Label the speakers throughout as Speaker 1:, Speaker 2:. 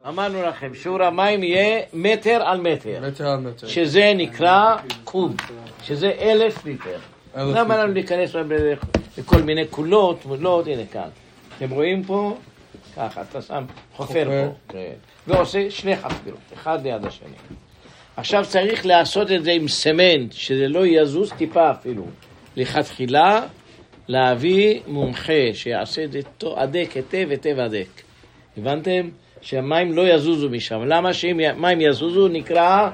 Speaker 1: אמרנו לכם, שיעור המים יהיה מטר על מטר. שזה נקרא קוב, שזה 1,000 ליטר. למה לנו להיכנס לכל מיני קולות, מודלות, הנה כאן. אתם רואים פה? ככה, אתה שם חופר פה. ועושה שני חפירות, אחד ליד השני. עכשיו צריך לעשות את זה עם סמנט, שזה לא יזוז טיפה אפילו. לכתחילה, להביא מומחה שיעשה את זה עדק, היטב הדק. הבנתם? שהמים לא יזוזו משם. למה שאם מים יזוזו נקרא?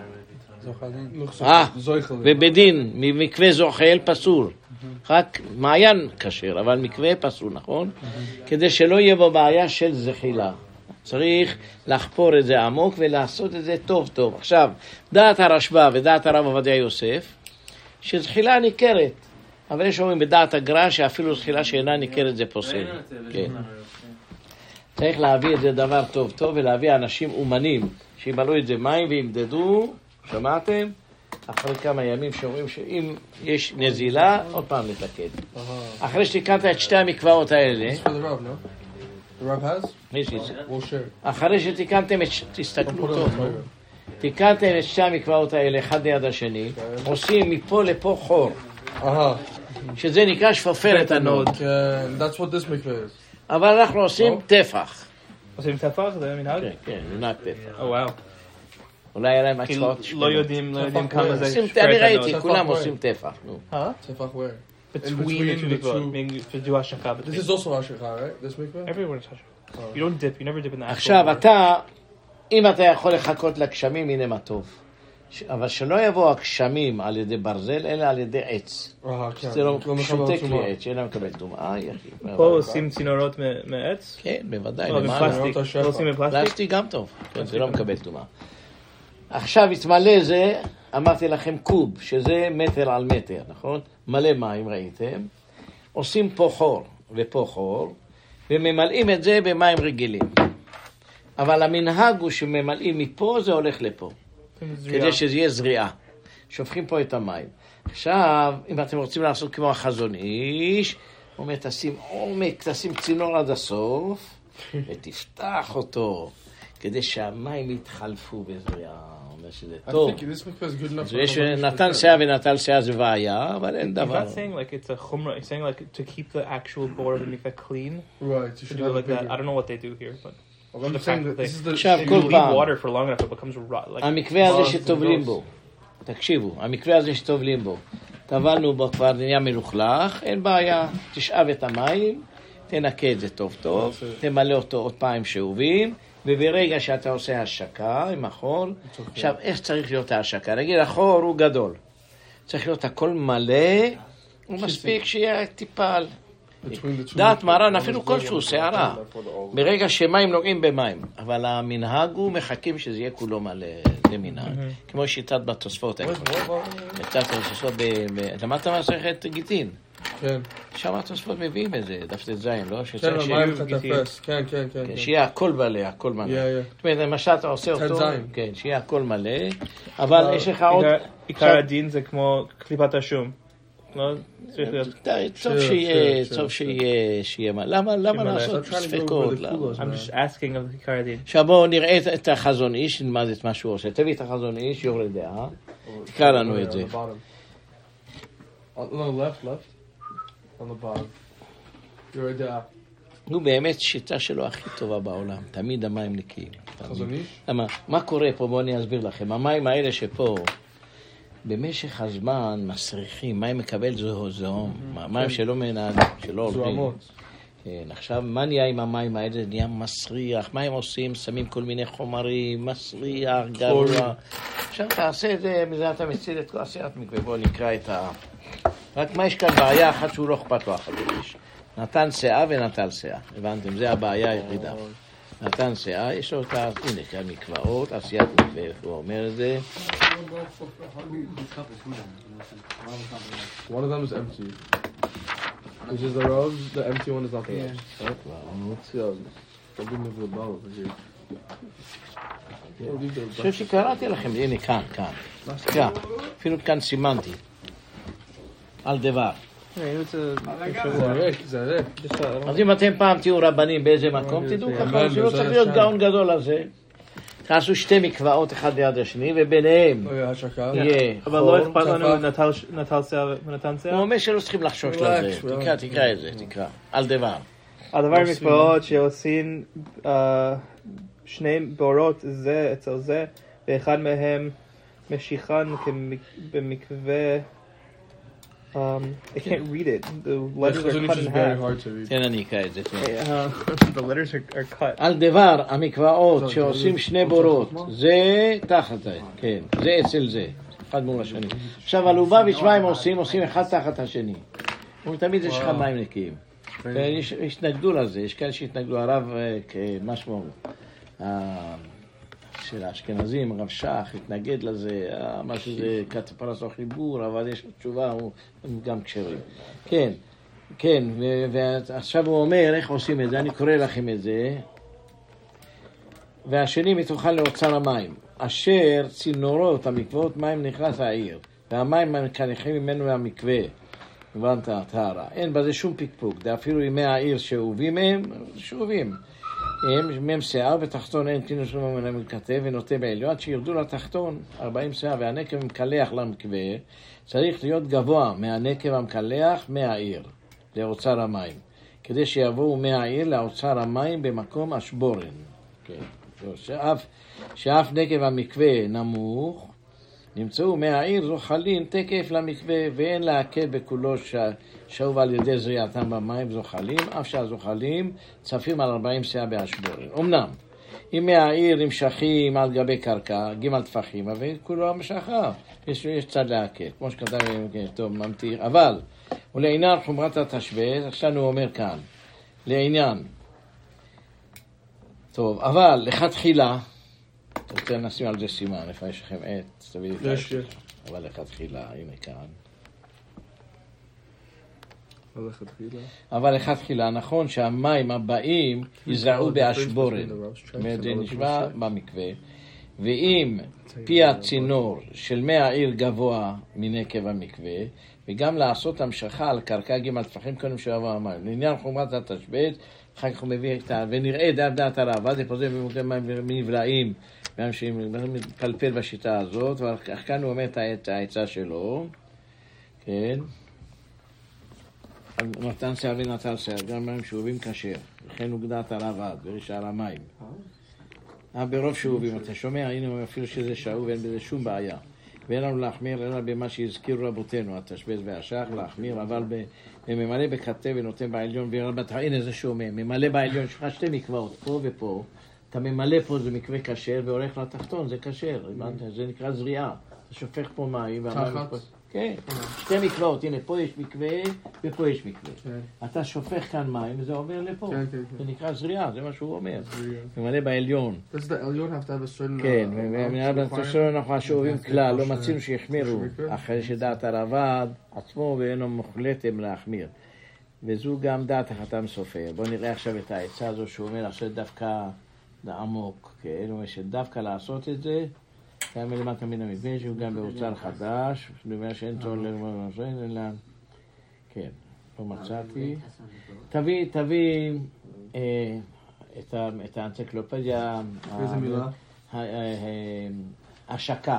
Speaker 1: ובדין, מקווה זוחל פסול. רק מעיין כשר, אבל מקווה פסול, נכון? כדי שלא יהיה בו בעיה של זחילה. צריך לחפור את זה עמוק ולעשות את זה טוב טוב. עכשיו, דעת הרשב"א ודעת הרב עובדיה יוסף, שזחילה ניכרת. אבל יש אומרים בדעת הגר"א שאפילו זחילה שאינה ניכרת זה פוסל. כן. צריך להביא את זה דבר טוב טוב ולהביא אנשים אומנים שימלאו את זה מים וימדדו, שמעתם? אחרי כמה ימים שאומרים שאם יש נזילה, עוד פעם לתקד. אחרי שתיקנת את שתי המקוואות האלה, אחרי שתיקנתם, תסתכלו טוב, תיקנתם את שתי המקוואות האלה אחד ליד השני, עושים מפה לפה חור, שזה נקרא שפופרת הנוד. אבל אנחנו עושים טפח.
Speaker 2: עושים טפח? זה מנהג?
Speaker 1: כן, מנהג טפח.
Speaker 2: וואו.
Speaker 1: אולי היה להם הצבעות
Speaker 2: לא יודעים כמה זה
Speaker 1: אני ראיתי, כולם עושים טפח.
Speaker 3: טפח where?
Speaker 2: Between to do ashaka.
Speaker 3: This is also ashaka, right? This mikveh?
Speaker 2: Everyone is ashaka. You don't dip, you never dip in the actual.
Speaker 1: עכשיו אתה, אם אתה יכול לחכות לגשמים, הנה מה טוב. אבל שלא יבוא הגשמים על ידי ברזל, אלא על ידי עץ. זה לא שותק לי עץ, שאלה מקבל טומאה.
Speaker 2: פה עושים צינורות מעץ?
Speaker 1: כן, בוודאי.
Speaker 2: מפלסטיק. לא עושים מפלסטיק?
Speaker 1: פלסטיק גם טוב, זה לא מקבל טומאה. עכשיו התמלא זה, אמרתי לכם קוב, שזה מטר על מטר, נכון? מלא מים, ראיתם? עושים פה חור ופה חור, וממלאים את זה במים רגילים. אבל המנהג הוא שממלאים מפה, זה הולך לפה. כדי שזה יהיה זריעה. שופכים פה את המים. עכשיו, אם אתם רוצים לעשות כמו החזון איש, הוא אומר, תשים עומק, תשים צינור עד הסוף, ותפתח אותו, כדי שהמים יתחלפו בזריעה. אומר שזה טוב. יש נתן שאה ונטל שאה זה בעיה, אבל אין דבר.
Speaker 2: He's not saying like it's a chumrah. He's saying like to keep the actual board of the mikveh clean.
Speaker 3: Right.
Speaker 2: To do it like that. I don't know what they do here, but...
Speaker 1: עכשיו כל פעם,
Speaker 2: המקווה
Speaker 1: הזה שטובלים בו, תקשיבו, המקווה הזה שטובלים בו, טבלנו בו כבר נהיה מלוכלך, אין בעיה, תשאב את המים, תנקה את זה טוב טוב, תמלא אותו עוד פעם שאובים, וברגע שאתה עושה השקה עם החול, עכשיו איך צריך להיות ההשקה? נגיד החור הוא גדול, צריך להיות הכל מלא, ומספיק שיהיה טיפל. דעת מרן אפילו כלשהו שערה ברגע שמים נוגעים במים, אבל המנהג הוא מחכים שזה יהיה כולו מלא למנהג, כמו שיטת בתוספות. למדת מסכת גיטין?
Speaker 3: כן.
Speaker 1: שם התוספות מביאים את זה, דף זין, לא?
Speaker 3: כן.
Speaker 1: שיהיה הכל מלא, הכל מלא. זאת אומרת, למשל אתה עושה אותו, שיהיה הכל מלא, אבל יש לך עוד...
Speaker 2: עיקר הדין זה כמו קליפת השום.
Speaker 1: טוב שיהיה מה. למה לעשות ספקות?
Speaker 2: I'm just asking of עיקר הדין.
Speaker 1: עכשיו בואו נראה את החזון איש, נלמד את מה שהוא עושה. תביא את החזון איש, יורה דעה. תקרא לנו את זה.
Speaker 3: On the left. On the bottom. יורה דעה.
Speaker 1: הוא באמת שיטה שלו הכי טובה בעולם. תמיד המים נקיים.
Speaker 3: חזון איש?
Speaker 1: מה קורה פה? בואו אני אסביר לכם. המים האלה שפה, במשך הזמן מסריחים, מים מקבל זוהום, מים שלא מנהלים, שלא עובדים. עכשיו, מה נהיה עם המים האלה? נהיה מסריח, מה הם עושים? שמים כל מיני חומרים, מסריח, גרוע. עכשיו תעשה את זה, מזה אתה מציל את כל עשיית מקווה. בואו נקרא את ה... רק מה יש כאן בעיה אחת שהוא לא אכפת לו החדש. נתן שאה ונטל שאה. הבנתם? זה הבעיה היחידה. נתן שאה, יש לו את ה... הנה, כאן מקוואות, עשיית מקווה, הוא אומר את זה.
Speaker 3: One of them is empty. Which is the rose, the empty one is not the rose. I'll give me the bottle for you.
Speaker 1: אני חושב שקראתי לכם, הנה כאן. אפילו כאן סימנתי. על דבר.
Speaker 3: זה ריק.
Speaker 1: אז אם אתם פעם תהיו רבנים באיזה מקום, תדעו ככה, שלא צריך להיות גאון גדול על זה. תעשו שתי מקוואות אחד ליד השני, וביניהם
Speaker 3: השקה.
Speaker 1: יהיה
Speaker 2: אבל לא
Speaker 1: חור.
Speaker 2: אכפת לנו נטל שיער ונתן
Speaker 1: הוא
Speaker 2: שיער?
Speaker 1: אומר שלא צריכים לחשוש לזה. תקרא את זה, תקרא. על דבר.
Speaker 2: הדבר מקוואות שעושים שני בורות זה אצל זה, ואחד מהם משיכן במקווה. I can't read it. The letters are cut in half.
Speaker 1: כן, אני אקרא את זה.
Speaker 2: The letters are cut.
Speaker 1: על דבר המקוואות שעושים שני בורות, זה תחת זה, כן, זה אצל זה, אחד מול השני. עכשיו, על עובה ושבע הם עושים אחד תחת השני. תמיד יש לך מים נקיים. התנגדו לזה, יש כאלה שהתנגדו, הרב, משהו של האשכנזים, הרב שח, התנגד לזה, מה שזה פרס או חיבור, אבל יש לו תשובה, הוא גם קשרים. כן, כן, ועכשיו הוא אומר, איך עושים את זה? אני קורא לכם את זה. והשני מתוכל לאוצר המים, אשר צינורות המקוואות מים נכנס העיר, והמים מקנחים ממנו מהמקווה. הבנת, טהרה. אין בזה שום פיקפוק, אפילו ימי העיר שאובים הם, שאובים. הם שיער בתחתון אין תינוס ממנו מכתב ונוטה בעליון, עד שירדו לתחתון 40 שיער, והנקב מקלח למקווה, צריך להיות גבוה מהנקב המקלח מהעיר, לאוצר המים, כדי שיבואו מהעיר לאוצר המים במקום השבורן. כן. שאף נקב המקווה נמוך, נמצאו מהעיר זוחלים תקף למקווה, ואין להקל בכולו שאוב על ידי זריעתם במים זוחלים, אף שהזוחלים צפים על 40 סאה בהשבורן. אמנם, אם מהעיר נמשכים על גבי קרקע, ג' טפחים, אבל כולו המשכה, יש צד להקל, כמו שכתב, טוב, ממתיר, אבל, ולעניין חומרת התשבץ, עכשיו הוא אומר כאן, לעניין, טוב, אבל לכתחילה, אתה רוצה לנשים על זה סימן, איפה יש לכם עט, תביא לי את זה. אבל לכתחילה, הנה כאן. אבל לכתחילה, נכון שהמים הבאים יזרעו באשבורן. זאת אומרת, זה נשמע במקווה. ואם פי הצינור של מי העיר גבוה מנקב המקווה, וגם לעשות המשכה על קרקע ג' טפחים קודם שעבר המים. לעניין חומרת התשבץ, אחר כך הוא מביא את ה... ונראה דעת הרב, אז פה זה נבלעים, מתפלפל בשיטה הזאת, ואחר כאן הוא אומר את העצה שלו, כן? נתן שיער ונטל שיער, גם מים שאובים כשר, וכן הוא דעת הרב עד, ורשאר המים. ברוב שאובים, אתה שומע, הנה אפילו שזה שאוב, ואין בזה שום בעיה. ואין לנו להחמיר, אלא במה שהזכירו רבותינו, התשבץ והשח, להחמיר, אבל ממלא בכתב ונותן בעליון, הנה זה שהוא אומר, ממלא בעליון, יש לך שתי מקוואות, פה ופה, אתה ממלא פה, זה מקווה כשר, והולך לתחתון, זה כשר, זה נקרא זריעה, אתה שופך פה מים, כן, שתי מקוואות, הנה, פה יש מקווה, ופה יש מקווה. אתה שופך כאן מים, וזה עובר לפה. זה נקרא זריעה, זה מה שהוא אומר. ממלא בעליון. כן, ומנהל בתושבים אנחנו שאובים כלל, לא מצינו שיחמירו, אחרי שדעת הרב"ד עצמו ואינו מוחלטם להחמיר. וזו גם דעת החתם סופר. בואו נראה עכשיו את העצה הזו שהוא אומר, לעשות דווקא עמוק, כן, הוא אומר שדווקא לעשות את זה, גם מלמטה מן המקווה, שהוא גם באוצר חדש, אני אומר שאין צורך לרמוזן, אלא... כן, לא מצאתי. תביא את האנציקלופדיה...
Speaker 3: איזה מילה?
Speaker 1: השקה.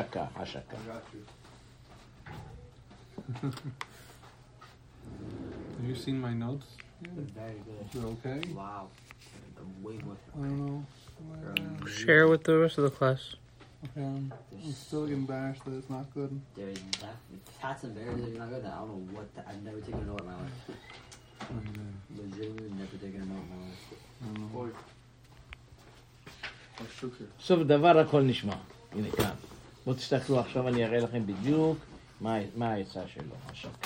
Speaker 3: Have you seen my notes?
Speaker 4: Very good.
Speaker 3: You're okay?
Speaker 4: Wow. Way more.
Speaker 3: I don't know.
Speaker 2: Share with the rest of the class.
Speaker 3: Okay, I'm still getting bashed that it's not good.
Speaker 4: Dude, cats and bears are not good. I don't know what. I've never taken a note in my life. Legitimately never taken a note in my life.
Speaker 3: I don't know.
Speaker 1: סוף דבר הכל נשמע. הנה כאן. בואו תסתכלו עכשיו, אני אראה לכם בדיוק מה העצה שלו.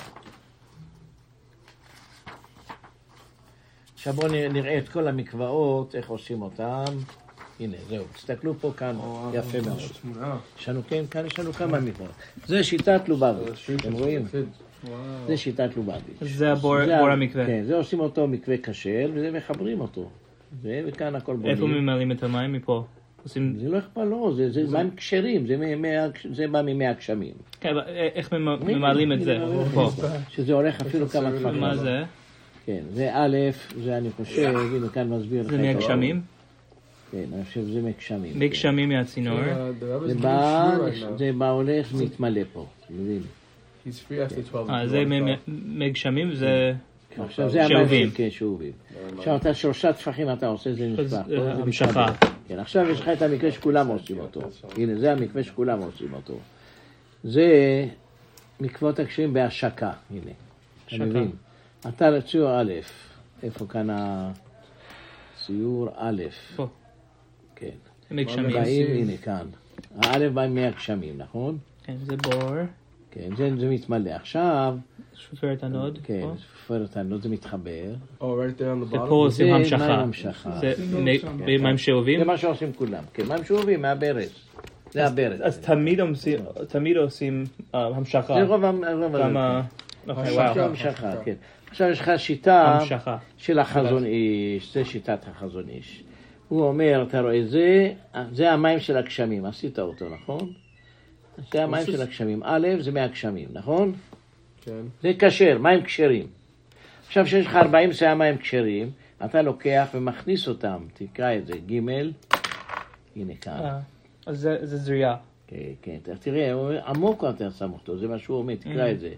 Speaker 1: עכשיו בואו נראה את כל המקוואות, איך עושים אותם. הנה, זהו. תסתכלו פה כאן, יפה מאוד. יש לנו, כן, כאן יש לנו כמה מקוואות. זה שיטת לובביץ', אתם רואים? זה שיטת לובביץ'.
Speaker 2: זה הבור המקווה.
Speaker 1: כן, זה עושים אותו מקווה כשר, וזה מחברים אותו. וכאן הכל בונים.
Speaker 2: איפה ממלאים את המים מפה?
Speaker 1: זה לא אכפת, לא, זה מים כשרים, זה בא ממי הגשמים.
Speaker 2: כן, אבל איך ממלאים את זה פה?
Speaker 1: שזה הולך אפילו כמה טפחים.
Speaker 2: מה זה?
Speaker 1: כן, זה א', זה אני חושב, הנה כאן מסביר לך.
Speaker 2: זה מהגשמים?
Speaker 1: כן, אני חושב שזה מי גשמים.
Speaker 2: מי גשמים מהצינור.
Speaker 3: The Rebbe's
Speaker 1: זה
Speaker 3: pretty
Speaker 1: בא,
Speaker 3: sure right now.
Speaker 1: זה בא הולך, מתמלא פה, מבין?
Speaker 3: He's free after 12.
Speaker 2: זה מי גשמים, זה
Speaker 1: עכשיו זה
Speaker 2: שאובים.
Speaker 1: המים, כן, שאובים. עכשיו אתה 3 טפחים אתה עושה, זה נשפך. פה, זה
Speaker 2: המשכה.
Speaker 1: מתחבר. כן, עכשיו יש לך את המקווה שכולם עושים אותו. הנה, זה המקווה שכולם עושים אותו. זה מקוות הקשרים בהשקה, הנה. אתה
Speaker 2: השקה.
Speaker 1: מבין? אתה לציור א', איפה כאן הציור א',
Speaker 2: פה.
Speaker 1: כן.
Speaker 2: מי גשמים.
Speaker 1: באים, הנה כאן. האלף באים מהגשמים, נכון?
Speaker 2: כן, זה בור.
Speaker 1: כן, זה מתמלא. עכשיו,
Speaker 2: שופרת הנוד.
Speaker 1: כן,
Speaker 2: פה.
Speaker 1: שופרת הנוד זה מתחבר.
Speaker 3: Oh, right there on the
Speaker 2: ופה
Speaker 3: bottom.
Speaker 2: עושים
Speaker 1: זה
Speaker 2: המשכה.
Speaker 1: מים המשכה.
Speaker 2: זה מים שאובים.
Speaker 1: זה מה שעושים כולם. כן, מים שאובים מהברז. זה הברז.
Speaker 2: אז תמיד עושים המשכה.
Speaker 1: זה רוב
Speaker 2: כמה... אוקיי,
Speaker 1: המשכה,
Speaker 2: וואו.
Speaker 1: המשכה, כן. עכשיו יש לך שיטה
Speaker 2: המשכה.
Speaker 1: של החזון איש, זה שיטת החזון איש. הוא אומר, אתה רואה, זה המים של הגשמים, עשית אותו, נכון? זה המים של הגשמים. א', זה מהגשמים, נכון?
Speaker 3: כן.
Speaker 1: זה כשר, מים כשרים. עכשיו שיש לך 40 שאה מים כשרים, אתה לוקח ומכניס אותם, תקרא את זה, ג', הנה כאן.
Speaker 2: אז זה זריעה.
Speaker 1: כן, כן, תראה, עמוק אתה שם אותו, זה מה שהוא אומר, תקרא את זה.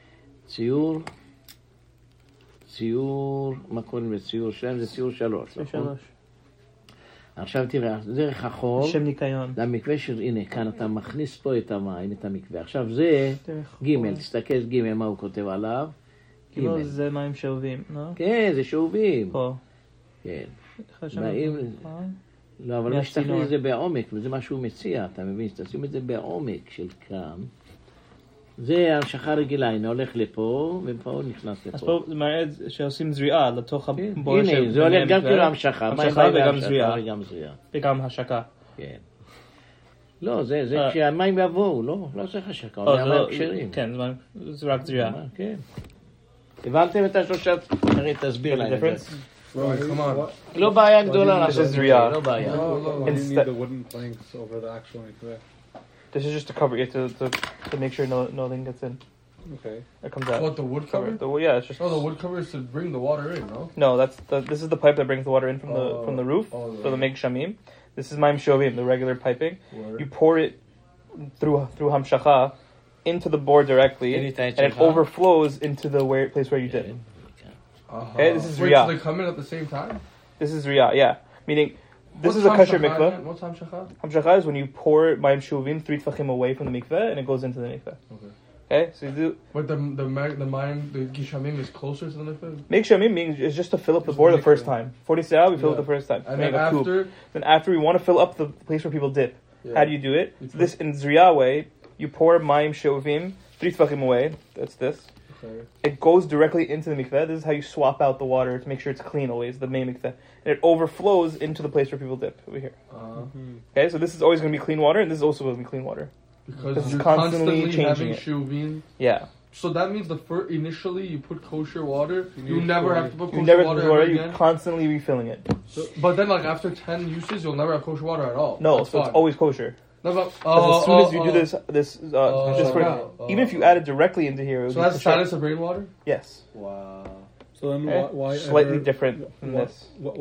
Speaker 1: ציור, מה קוראים לציור שלהם? זה ציור 3, נכון? עכשיו תראה, דרך החור,
Speaker 2: שם ניקיון.
Speaker 1: למקווה של, הנה, כאן אתה מכניס פה את המים, את המקווה. עכשיו זה ג', תסתכל ג', מה הוא כותב עליו?
Speaker 2: כאילו זה מים שאובים, לא?
Speaker 1: כן, זה שאובים.
Speaker 2: פה.
Speaker 1: כן.
Speaker 2: באים...
Speaker 1: לא, אבל מה שתכניס את זה בעומק, וזה מה שהוא מציע, אתה מבין? תשים את זה בעומק של כאן. זה המשכה רגילה, הנה הולך לפה, ופה הוא נכנס לפה.
Speaker 2: אז פה זה מראה שעושים זריעה לתוך הבור.
Speaker 1: הנה, זה הולך גם כאילו המשכה.
Speaker 2: המשכה וגם זריעה.
Speaker 1: וגם זריעה.
Speaker 2: וגם השקה.
Speaker 1: כן. לא, זה כשהמים יבואו, לא צריך השקה, הוא מים כשרים.
Speaker 2: כן, זה רק זריעה.
Speaker 1: כן. הבנתם את השלושה? הרי תסביר להם את זה. לא בעיה גדולה.
Speaker 2: זה זריעה.
Speaker 1: לא בעיה.
Speaker 5: Why do you need the wooden planks over the actual mikveh?
Speaker 2: This is just to cover it, to make sure nothing gets in.
Speaker 5: Okay.
Speaker 2: That comes out.
Speaker 3: What, the wood cover?
Speaker 2: Yeah, it's just...
Speaker 3: Oh, the wood cover is to bring the water in, no?
Speaker 2: No, this is the pipe that brings the water in from the roof, so the Meg Shamim. This is Maim Shovim, the regular piping.
Speaker 3: Word.
Speaker 2: You pour it through Hamshacha into the bore directly, and it overflows into the place where you did. Okay, this is
Speaker 3: Wait,
Speaker 2: Riyah.
Speaker 3: so they come in at the same time?
Speaker 2: This is Riyah, yeah. Meaning, this is a kosher mikveh.
Speaker 3: What's Hamshacha?
Speaker 2: Hamshacha is when you pour Maim Shovim 3 tfachim away from the mikveh, and it goes into the mikveh. Okay, so you do...
Speaker 3: But the Gishamim is closer to the mikveh?
Speaker 2: Meg Shamim means is just to fill up the bore the first time. 40 se'ah, we fill it the first time.
Speaker 3: And then after...
Speaker 2: Then after we want to fill up the place where people dip. How do you do it? So this in Zriya way, you pour Maim Shovim 3 tfachim away. That's this.
Speaker 3: Okay.
Speaker 2: It goes directly into the mikveh. This is how you swap out the water to make sure it's clean always, the main mikveh. And it overflows into the place where people dip, over here. Okay, so this is always going to be clean water, and this is also going to be clean water.
Speaker 3: Because
Speaker 2: It's
Speaker 3: you're
Speaker 2: constantly
Speaker 3: constantly
Speaker 2: changing
Speaker 3: having
Speaker 2: it.
Speaker 3: shuvin.
Speaker 2: Yeah.
Speaker 3: So that means initially you put kosher water, you never have to put
Speaker 2: You
Speaker 3: kosher
Speaker 2: never
Speaker 3: water
Speaker 2: do
Speaker 3: ever
Speaker 2: water, you're
Speaker 3: again.
Speaker 2: constantly refilling it.
Speaker 3: But then like after 10 uses, you'll never have kosher water at all.
Speaker 2: No,
Speaker 3: That's
Speaker 2: so it's
Speaker 3: fine.
Speaker 2: always kosher.
Speaker 3: No, but,
Speaker 2: Because as soon as you do this
Speaker 3: yeah.
Speaker 2: even if you add it directly into here, it would
Speaker 3: So
Speaker 2: be
Speaker 3: that's the
Speaker 2: kosher.
Speaker 3: status of rainwater?
Speaker 2: Yes.
Speaker 5: Wow. So then
Speaker 2: Okay?
Speaker 5: why
Speaker 2: Slightly
Speaker 5: ever-
Speaker 2: different than this.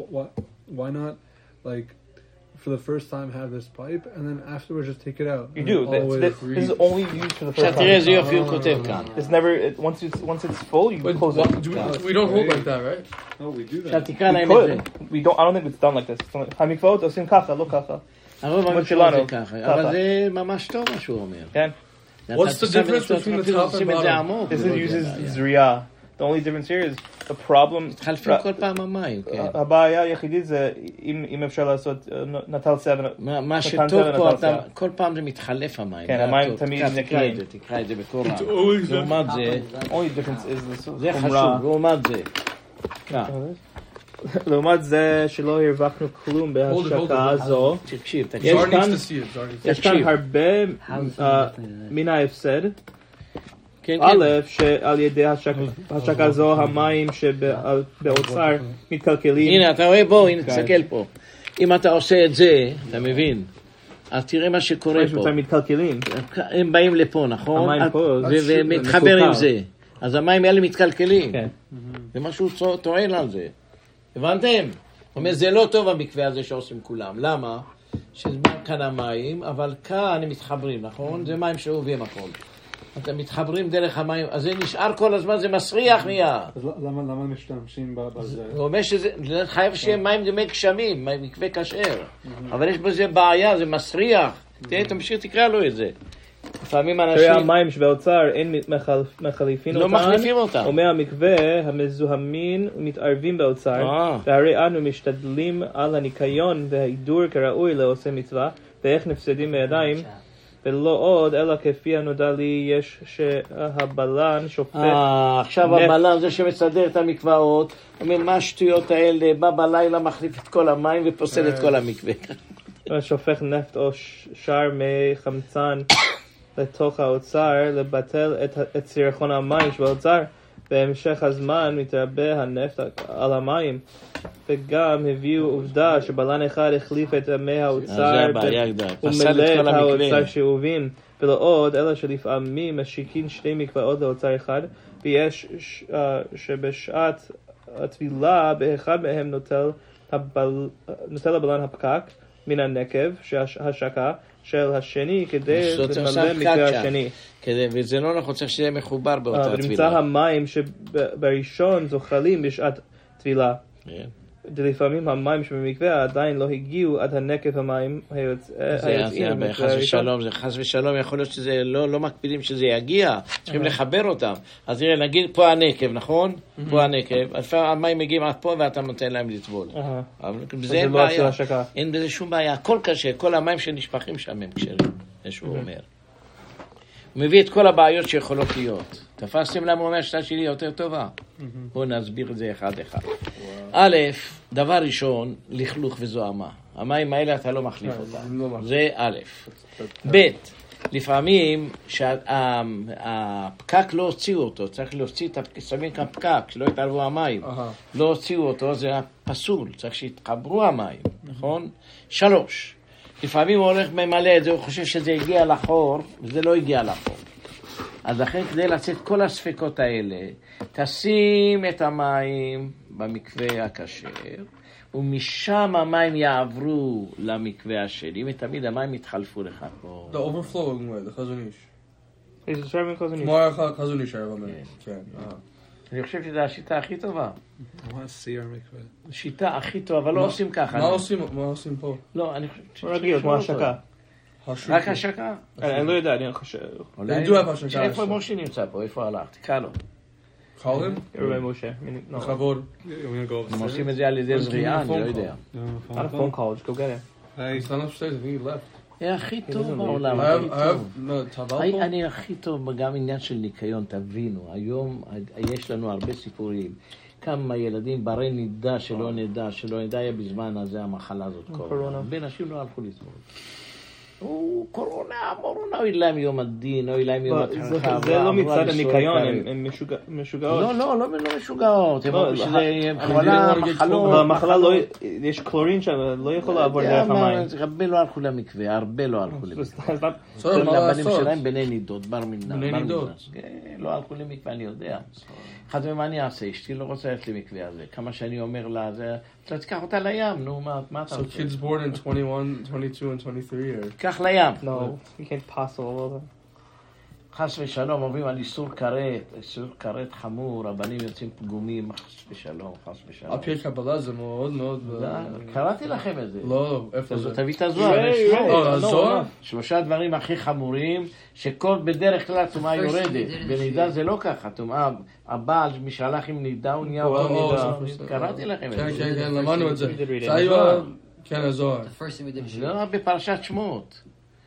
Speaker 5: Why not, like, for the first time have this pipe and then afterwards just take it out?
Speaker 2: You
Speaker 5: And
Speaker 2: do.
Speaker 5: always-
Speaker 2: This is only used for the first
Speaker 1: עכשיו תראה איזה
Speaker 2: time.
Speaker 1: יופי הוא כותב כאן.
Speaker 2: It's never once it's full, you
Speaker 3: But
Speaker 2: close
Speaker 3: what,
Speaker 2: it.
Speaker 3: we don't hold like that, right?
Speaker 5: No, we do
Speaker 1: עכשיו
Speaker 5: that.
Speaker 1: תקרא
Speaker 2: We
Speaker 1: להם את זה.
Speaker 2: could. I don't think it's done like this. המקוואות עושים ככה, לא ככה.
Speaker 1: הרוב
Speaker 2: כמו
Speaker 1: המשפחות זה
Speaker 2: שלנו.
Speaker 1: ככה,
Speaker 2: ככה.
Speaker 1: אבל זה ממש טוב מה שהוא אומר.
Speaker 2: כן.
Speaker 3: What's the difference between the top and
Speaker 1: שים את זה
Speaker 3: bottom?
Speaker 1: עמוק.
Speaker 2: This
Speaker 1: זה לא
Speaker 2: uses
Speaker 1: יודע.
Speaker 2: זריעה. The only difference here is the problem.
Speaker 1: מתחלפים כל פעם המים, כן.
Speaker 2: הבעיה היחידית זה אם אפשר לעשות נטל 7.
Speaker 1: מה שטוב פה, כל פעם זה מתחלף המים.
Speaker 2: כן, המים תמיד נקיים.
Speaker 1: תקרא את זה בקור רם.
Speaker 3: always
Speaker 1: לעומת זה,
Speaker 2: only difference is this
Speaker 1: זה חשוב, לעומת זה.
Speaker 2: לעומת זה שלא הרווחנו כלום בהשקה הזו.
Speaker 1: תקשיב,
Speaker 3: Zar
Speaker 2: יש
Speaker 3: needs
Speaker 2: כאן-
Speaker 3: to see it. Zar needs to
Speaker 2: יש כאן הרבה מן ההפסד. א', שעל ידי השקה הזו המים שבאוצר מתקלקלים.
Speaker 1: הנה, אתה רואה בוא, הנה, תסתכל פה. אם אתה עושה את זה, אתה מבין? אז תראה מה שקורה פה.
Speaker 2: באוצר מתקלקלים.
Speaker 1: הם באים לפה, נכון?
Speaker 2: המים פה,
Speaker 1: ומתחבר עם זה. אז המים האלה מתקלקלים.
Speaker 2: כן.
Speaker 1: זה משהו טוען על זה. הבנתם? אומר, זה לא טוב המקווה הזה שעושים כולם. למה? שזה כאן המים, אבל כאן הם מתחברים, נכון? זה מים שאובים הכל. אתם מתחברים דרך המים, אז זה נשאר כל הזמן, זה מסריח נהיה.
Speaker 5: אז למה משתמשים בזה?
Speaker 1: הוא אומר שזה חייב שיהיה מים דמי גשמים, מקווה כשר. אבל יש בזה בעיה, זה מסריח. תראה, תמשיך, תקרא לו את זה. לפעמים אנשים...
Speaker 2: המים שבאוצר אין מחליפים
Speaker 1: לא מחליפים אותם.
Speaker 2: ומהמקווה המזוהמים מתערבים באוצר, והרי אנו משתדלים על הניקיון וההידור כראוי לעושה מצווה, ואיך נפסדים בידיים, ולא עוד, אלא כפי הנודע לי יש שהבלן שופך...
Speaker 1: עכשיו הבלן זה שמסדר את המקוואות, אומר מה השטויות האלה, בא בלילה מחליף את כל המים ופוסל את כל המקווה.
Speaker 2: שופך נפט או שאר מי חמצן לתוך האוצר, לבטל את סירחון המים שבאוצר, בהמשך הזמן מתרבה הנפט על המים, וגם הביאו עובדה שבלן אחד החליף את מי האוצר ומלא את האוצר שאובים, ולא עוד, אלא שלפעמים משיקין שתי מקוואות לאוצר אחד, ויש שבשעת הטבילה באחד מהם נוטל הבלן הפקק מן הנקב, שהשקה של השני, כדי למלא מקווה השני.
Speaker 1: וזה לא נכון, צריך שיהיה מחובר באותה טבילה.
Speaker 2: ונמצא המים שבראשון זוחלים בשעת טבילה. לפעמים המים שבמקווה עדיין לא הגיעו עד הנקב המים היוצאים.
Speaker 1: זה חס ושלום, זה חס ושלום, יכול להיות שזה לא מקפידים שזה יגיע, צריכים לחבר אותם. אז תראה, נגיד פה הנקב, נכון? פה הנקב, אז המים מגיעים עד פה ואתה נותן להם לטבול. זה אין בעיה, אין בזה שום בעיה, הכל קשה, כל המים שנשפכים שם הם כשרים, זה שהוא אומר. הוא מביא את כל הבעיות שיכולות להיות. תפסתם למה הוא אומר שהשיטה שלי יותר טובה? בואו נסביר את זה אחד אחד. א', דבר ראשון, לכלוך וזוהמה. המים האלה אתה לא מחליף אותם. זה א'. ב', לפעמים שהפקק לא הוציאו אותו, צריך להוציא את שמים כאן פקק, שלא יתערבו המים. לא הוציאו אותו, זה פסול, צריך שיתחברו המים, נכון? 3. לפעמים הוא הולך ממלא את זה, הוא חושב שזה הגיע לחור, וזה לא הגיע לחור. אז לכן כדי לצאת כל הספקות האלה, תשים את המים במקווה הכשר, ומשם המים יעברו למקווה השני, ותמיד המים יתחלפו לך פה.
Speaker 3: The overflowing way, the חזון איש.
Speaker 2: איזה שרמן חזון איש?
Speaker 3: כמו חזון איש הרבה. כן.
Speaker 1: אני חושב שזו השיטה הכי טובה.
Speaker 5: סיר מקווה.
Speaker 1: שיטה הכי טובה, אבל לא עושים ככה.
Speaker 3: מה עושים פה?
Speaker 1: לא, אני חושב...
Speaker 2: רגיל, כמו השקה.
Speaker 1: רק השקה?
Speaker 2: אני לא יודע, אני חושב.
Speaker 1: איפה משה נמצא פה? איפה הלך? תקע לו.
Speaker 3: חולים?
Speaker 2: רבי משה.
Speaker 3: בכבוד.
Speaker 1: הם עושים את זה על ידי זריעה, אני לא יודע.
Speaker 2: On a phone call, just go get it.
Speaker 3: He's not upstairs, I think he left.
Speaker 1: זה הכי טוב בעולם. אני הכי טוב גם עניין של ניקיון, תבינו. היום יש לנו הרבה סיפורים. כמה ילדים ברי נידה שלא נדע היה בזמן הזה המחלה הזאת. קורונה. הרבה נשים לא הלכו לסבול. קורונה, אוי להם יום הדין, אוי להם יום התחרחה.
Speaker 2: זה לא מצד הניקיון, הן משוגעות.
Speaker 1: לא משוגעות. שזה מחלות.
Speaker 2: במחלה יש קלורין שם, לא יכול לעבור דרך המים.
Speaker 1: הרבה לא הלכו למקווה, הרבה לא הלכו למקווה. לבנים שלהם בני נידות, בר מינן.
Speaker 3: בני נידות.
Speaker 1: לא הלכו למקווה, אני יודע. אחד ממה אני אעשה, אשתי לא רוצה ללכת למקווה הזה. כמה שאני אומר לה, אתה תיקח אותה לים, נו, מה אתה רוצה?
Speaker 3: So kids born in 21, 22 and 23 are...
Speaker 1: קח לים.
Speaker 2: No, you can't possible.
Speaker 1: חס ושלום, אומרים על איסור כרת חמור, הבנים יוצאים פגומים, חס ושלום.
Speaker 3: על פי קבלה זה מאוד מאוד...
Speaker 1: קראתי לכם את זה.
Speaker 3: לא, איפה זה?
Speaker 1: תביא את הזוהר.
Speaker 3: הזוהר?
Speaker 1: 3 דברים הכי חמורים, שכל בדרך כלל טומאה יורדת. בנידה זה לא ככה, טומאה, הבעל מי שהלך עם נידה הוא נהיה אותו נידה. קראתי לכם את זה.
Speaker 3: כן, למדנו את זה. זה היה... כן, הזוהר.
Speaker 1: לא, בפרשת שמות.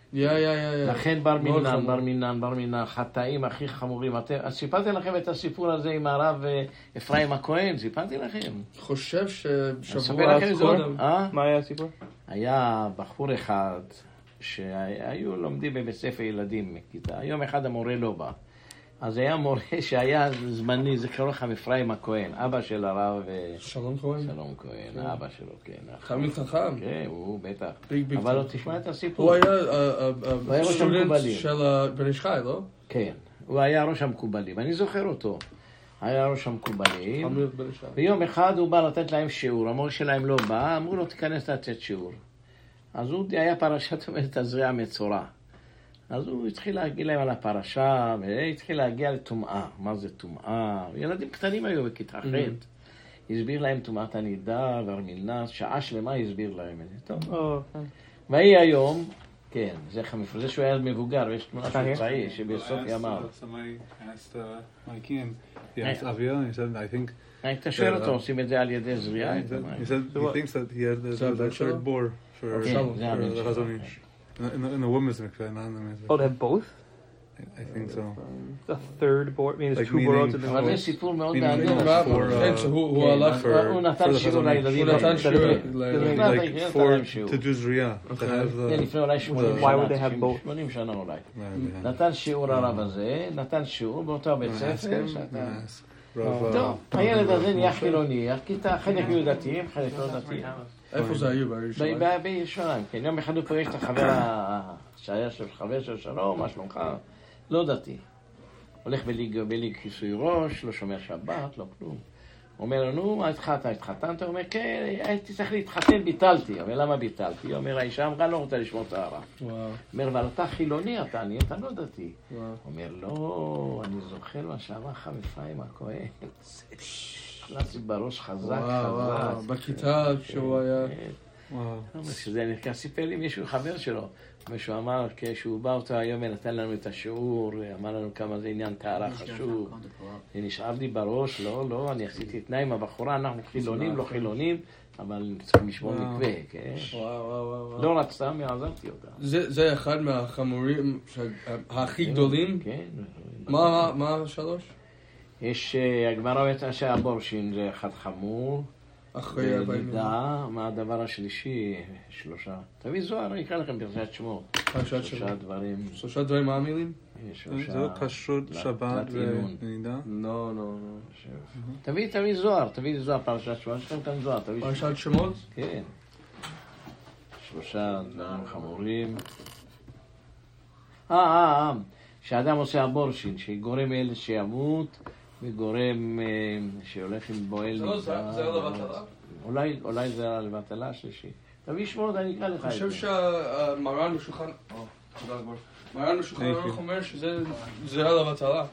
Speaker 1: לכן בר מינן, חטאים הכי חמורים. סיפרתי לכם את הסיפור הזה עם הרב אפרים הכהן, סיפרתי לכם.
Speaker 3: חושב ששבוע קודם.
Speaker 2: מה היה הסיפור?
Speaker 1: היה בחור אחד שהיו לומדים בבית ספר ילדים מכיתה. יום אחד המורה לא בא. אז היה מורה שהיה זמני, זה קראו לכם אפרים הכהן, אבא של הרב...
Speaker 3: שלום כהן?
Speaker 1: שלום כהן, אבא שלו, כן.
Speaker 3: תלמיד חכם?
Speaker 1: כן, הוא בטח. אבל לא תשמע את הסיפור.
Speaker 3: הוא היה סטודנט של בן איש חי, לא?
Speaker 1: כן, הוא היה ראש המקובלים, אני זוכר אותו. היה ראש המקובלים, ויום אחד הוא בא לתת להם שיעור, המורה שלהם לא בא, אמרו לו תיכנס לתת שיעור. אז הוא היה פרשת אומרת הזריעה מצורע. אז הוא התחיל להגיד להם על הפרשה, והתחיל להגיע לטומאה. מה זה טומאה? ילדים קטנים היו בכיתה ח'. הסביר להם טומאת הנידה והרמילנס, שעה שלמה הסביר להם את זה. טוב. והיא היום, כן, זה שהוא היה מבוגר, ויש תמונה של צעיר שבסוף ימיו. אתה שואל אותו, עושים את זה על ידי זריעה?
Speaker 5: He thinks that he had the third bore for the Chazon Ish. In the women's mikveh, not in the men's.
Speaker 2: Oh, they have both?
Speaker 5: I think so.
Speaker 2: The third board, I mean, there's
Speaker 5: Like
Speaker 2: 2 boards in the
Speaker 1: אבל זה
Speaker 2: board.
Speaker 1: סיפור מאוד
Speaker 5: Meaning
Speaker 1: מעניין.
Speaker 5: הוא הלך
Speaker 1: הוא נתן שיעור לילדים.
Speaker 5: to do zriya.
Speaker 1: כן, לפני אולי 80
Speaker 2: Why would they have both?
Speaker 1: 80 שנה אולי. נתן שיעור הרב הזה, נתן שיעור באותו בית ספר. טוב, הילד הזה נהיה חילוני, חלק היו דתיים, חלק לא דתיים.
Speaker 3: איפה זה היו?
Speaker 1: בירושלים, כן. יום אחד הוא פוגש את החבר שהיה חבר של שלום, מה שלומך? לא דתי. הולך בליג כיסוי ראש, לא שומר שבת, לא כלום. אומר לנו, מה התחתנת? הוא אומר, כן, הייתי צריך להתחתן, ביטלתי. אומר, למה ביטלתי? הוא אומר, האישה אמרה, לא רוצה לשמור טהרה. אומר, אבל אתה חילוני, אתה לא דתי. אומר, לא, אני זוכר מה שאמר חם אפרים הכהן. נכנסתי בראש חזק.
Speaker 3: בכיתה כשהוא היה...
Speaker 1: שזה נקרא, סיפר לי מישהו חבר שלו. מישהו אמר, כשהוא בא אותו היום, נתן לנו את השיעור, אמר לנו כמה זה עניין טהרה חשוב. זה נשאר לי בראש, לא, אני עשיתי תנאי עם הבחורה, אנחנו חילונים, לא חילונים, אבל צריכים לשמור מקווה, כן? לא רק סתם, עזרתי אותה.
Speaker 3: זה אחד מהחמורים הכי גדולים?
Speaker 1: כן.
Speaker 3: מה 3?
Speaker 1: יש, הגמרא אומרת שהבורשין זה אחד חמור.
Speaker 3: אחרי 40 יום.
Speaker 1: מה הדבר השלישי? 3. תביא זוהר, אני אקרא לכם פרשת שמות.
Speaker 3: פרשת שמות.
Speaker 1: 3
Speaker 3: דברים, מה המילים?
Speaker 5: זה לא כשרות, שבת ונידה?
Speaker 3: לא.
Speaker 1: תביא זוהר, פרשת שמות. יש לכם כאן זוהר, תביא
Speaker 3: פרשת שמות?
Speaker 1: כן. 3 דברים חמורים. שאדם עושה אבורשין, שגורם אלה שימות, וגורם שהולך עם בועל נגדה.
Speaker 3: זה לא לבטלה?
Speaker 1: אולי זה לבטלה השלישי. תביא שמות, אני אקרא לך את זה.
Speaker 3: אני חושב שהמרן בשולחן... תודה רבה. מרן בשולחן ערוך אומר שזה על הבטלה.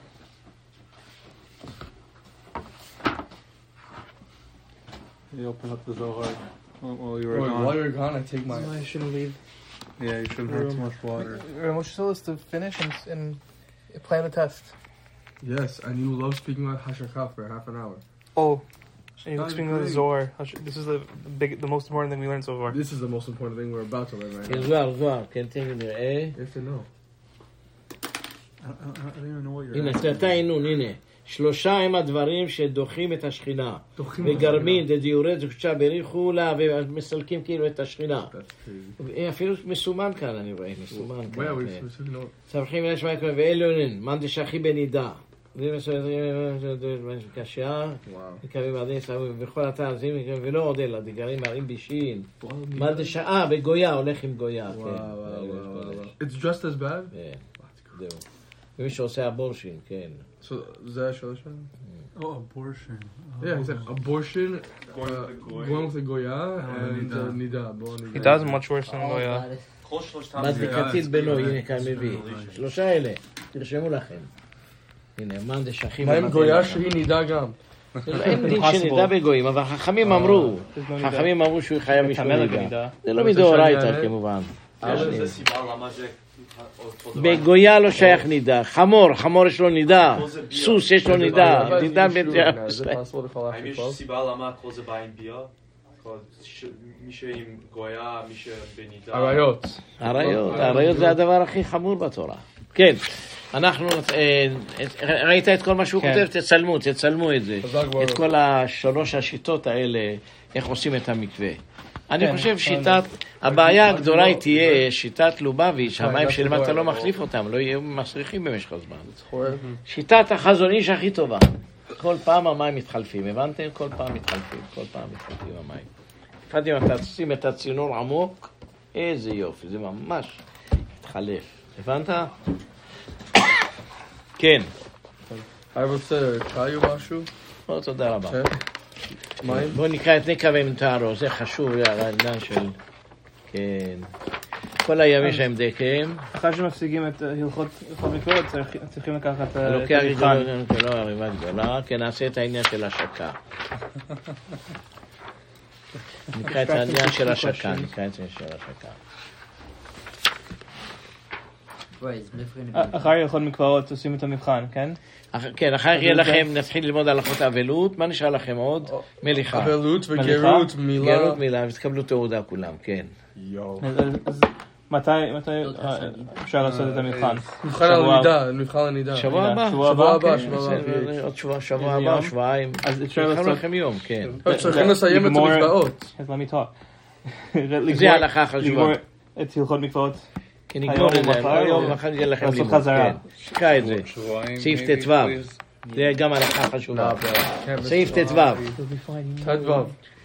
Speaker 5: You open up the Zohar while you were
Speaker 3: While
Speaker 5: gone.
Speaker 3: you're gone, I take my...
Speaker 2: I shouldn't leave.
Speaker 5: Yeah, you shouldn't have too much water.
Speaker 2: Moshe told us to finish and plan the test.
Speaker 3: Yes, and you love speaking about Hashakaf for half an hour.
Speaker 2: Oh, and you're speaking about the Zohar. This is the most important thing we learned so far.
Speaker 3: This is the most important thing we're about to learn right now.
Speaker 1: זוהר, כן, תן נראה.
Speaker 3: If to know.
Speaker 5: I don't even know what you're
Speaker 1: הנה,
Speaker 5: asking.
Speaker 1: תתה עינון, הנה. 3 הם הדברים שדוחים את השכינה. וגרמין, דדיורי, דקשה בריחו לה, ומסלקים כאילו את השכינה. אפילו מסומן כאן, אני רואה, מסומן כאן. צמחים יש מייקו ואליונין, מן דשכי בנידה. קשה, מקווים עדי סבבים, וכל התעזים, ולא עוד אלא, דגרים מראים בישין. מן דשעה, בגויה, הולך עם גויה.
Speaker 3: It's just as bad?
Speaker 1: זהו. ומי שעושה אבורשין, כן.
Speaker 3: So, זה השאלה שלנו?
Speaker 5: Oh, abortion.
Speaker 3: Yeah, he said abortion, going with the goya, and nida.
Speaker 2: He does much worse than Goya.
Speaker 1: מדליקתית בנו, הנה כאן מביא. 3 אלה, תרשמו לכם. הנה, מאן דשכים.
Speaker 3: מה עם גויה שהיא נידה גם?
Speaker 1: אין דין שנידה בגויים, אבל חכמים אמרו שהוא חייב משמור נידה. זה לא מדאורייתא כמובן.
Speaker 6: זה סיבה למה זה...
Speaker 1: בגויה לא שייך נידה. חמור יש לו נידה. סוס יש לו נידה. נידה
Speaker 6: האם יש סיבה למה הכל זה בא עם ביה? מי שעם גויה, מי שבנידה...
Speaker 1: עריות זה הדבר הכי חמור בתורה. כן, אנחנו... ראית את כל מה שהוא כותב? תצלמו את זה. את כל 3 השיטות האלה, איך עושים את המקווה. אני חושב הבעיה הגדולה היא תהיה שיטת לובביץ', המים שלמטה לא מחליף אותם, לא יהיו מסריחים במשך הזמן. שיטת החזון איש הכי טובה. כל פעם המים מתחלפים, הבנתם? כל פעם מתחלפים המים. אם אתה תשים את הצינור עמוק, איזה יופי, זה ממש מתחלף. הבנת? כן.
Speaker 3: אני רוצה צ'אי או משהו?
Speaker 1: תודה רבה.
Speaker 3: מים?
Speaker 1: בואו נקרא את נקה ומתארו, זה חשוב לעניין של... כן. כל הימים שהם דקם.
Speaker 2: אחרי שמפסיקים את הלכות מקוואות, צריכים לקחת את
Speaker 1: לוקח גדול, לא הריבה גדולה, כן, נעשה את העניין של השקה. נקרא את העניין של השקה,
Speaker 2: אחרי הלכות מקוואות עושים את המבחן, כן?
Speaker 1: כן, אחר יהיה לכם, נתחיל ללמוד הלכות אבלות, מה נשאר לכם עוד? מליכה.
Speaker 3: אבלות וגרות, מילה.
Speaker 1: גרות, מילה, ותקבלו תעודה כולם, כן.
Speaker 2: אז מתי אפשר לעשות את המבחן?
Speaker 3: מבחן הנידה.
Speaker 1: שבוע הבא.
Speaker 3: שבוע הבא.
Speaker 1: עוד שבוע הבא, שבועיים.
Speaker 2: אז אפשר לעשות
Speaker 1: לכם יום, כן.
Speaker 3: צריכים לסיים את המקוואות.
Speaker 2: אז let me talk.
Speaker 1: זה הלכה חשובה.
Speaker 2: לגמור את הלכות מקוואות.
Speaker 1: כן, נגמור את זה. היום אחר יהיה לכם לימוד. שקע את זה. סעיף ט"ו. זה גם הלכה חשובה. סעיף ט"ו.
Speaker 3: ט"ו.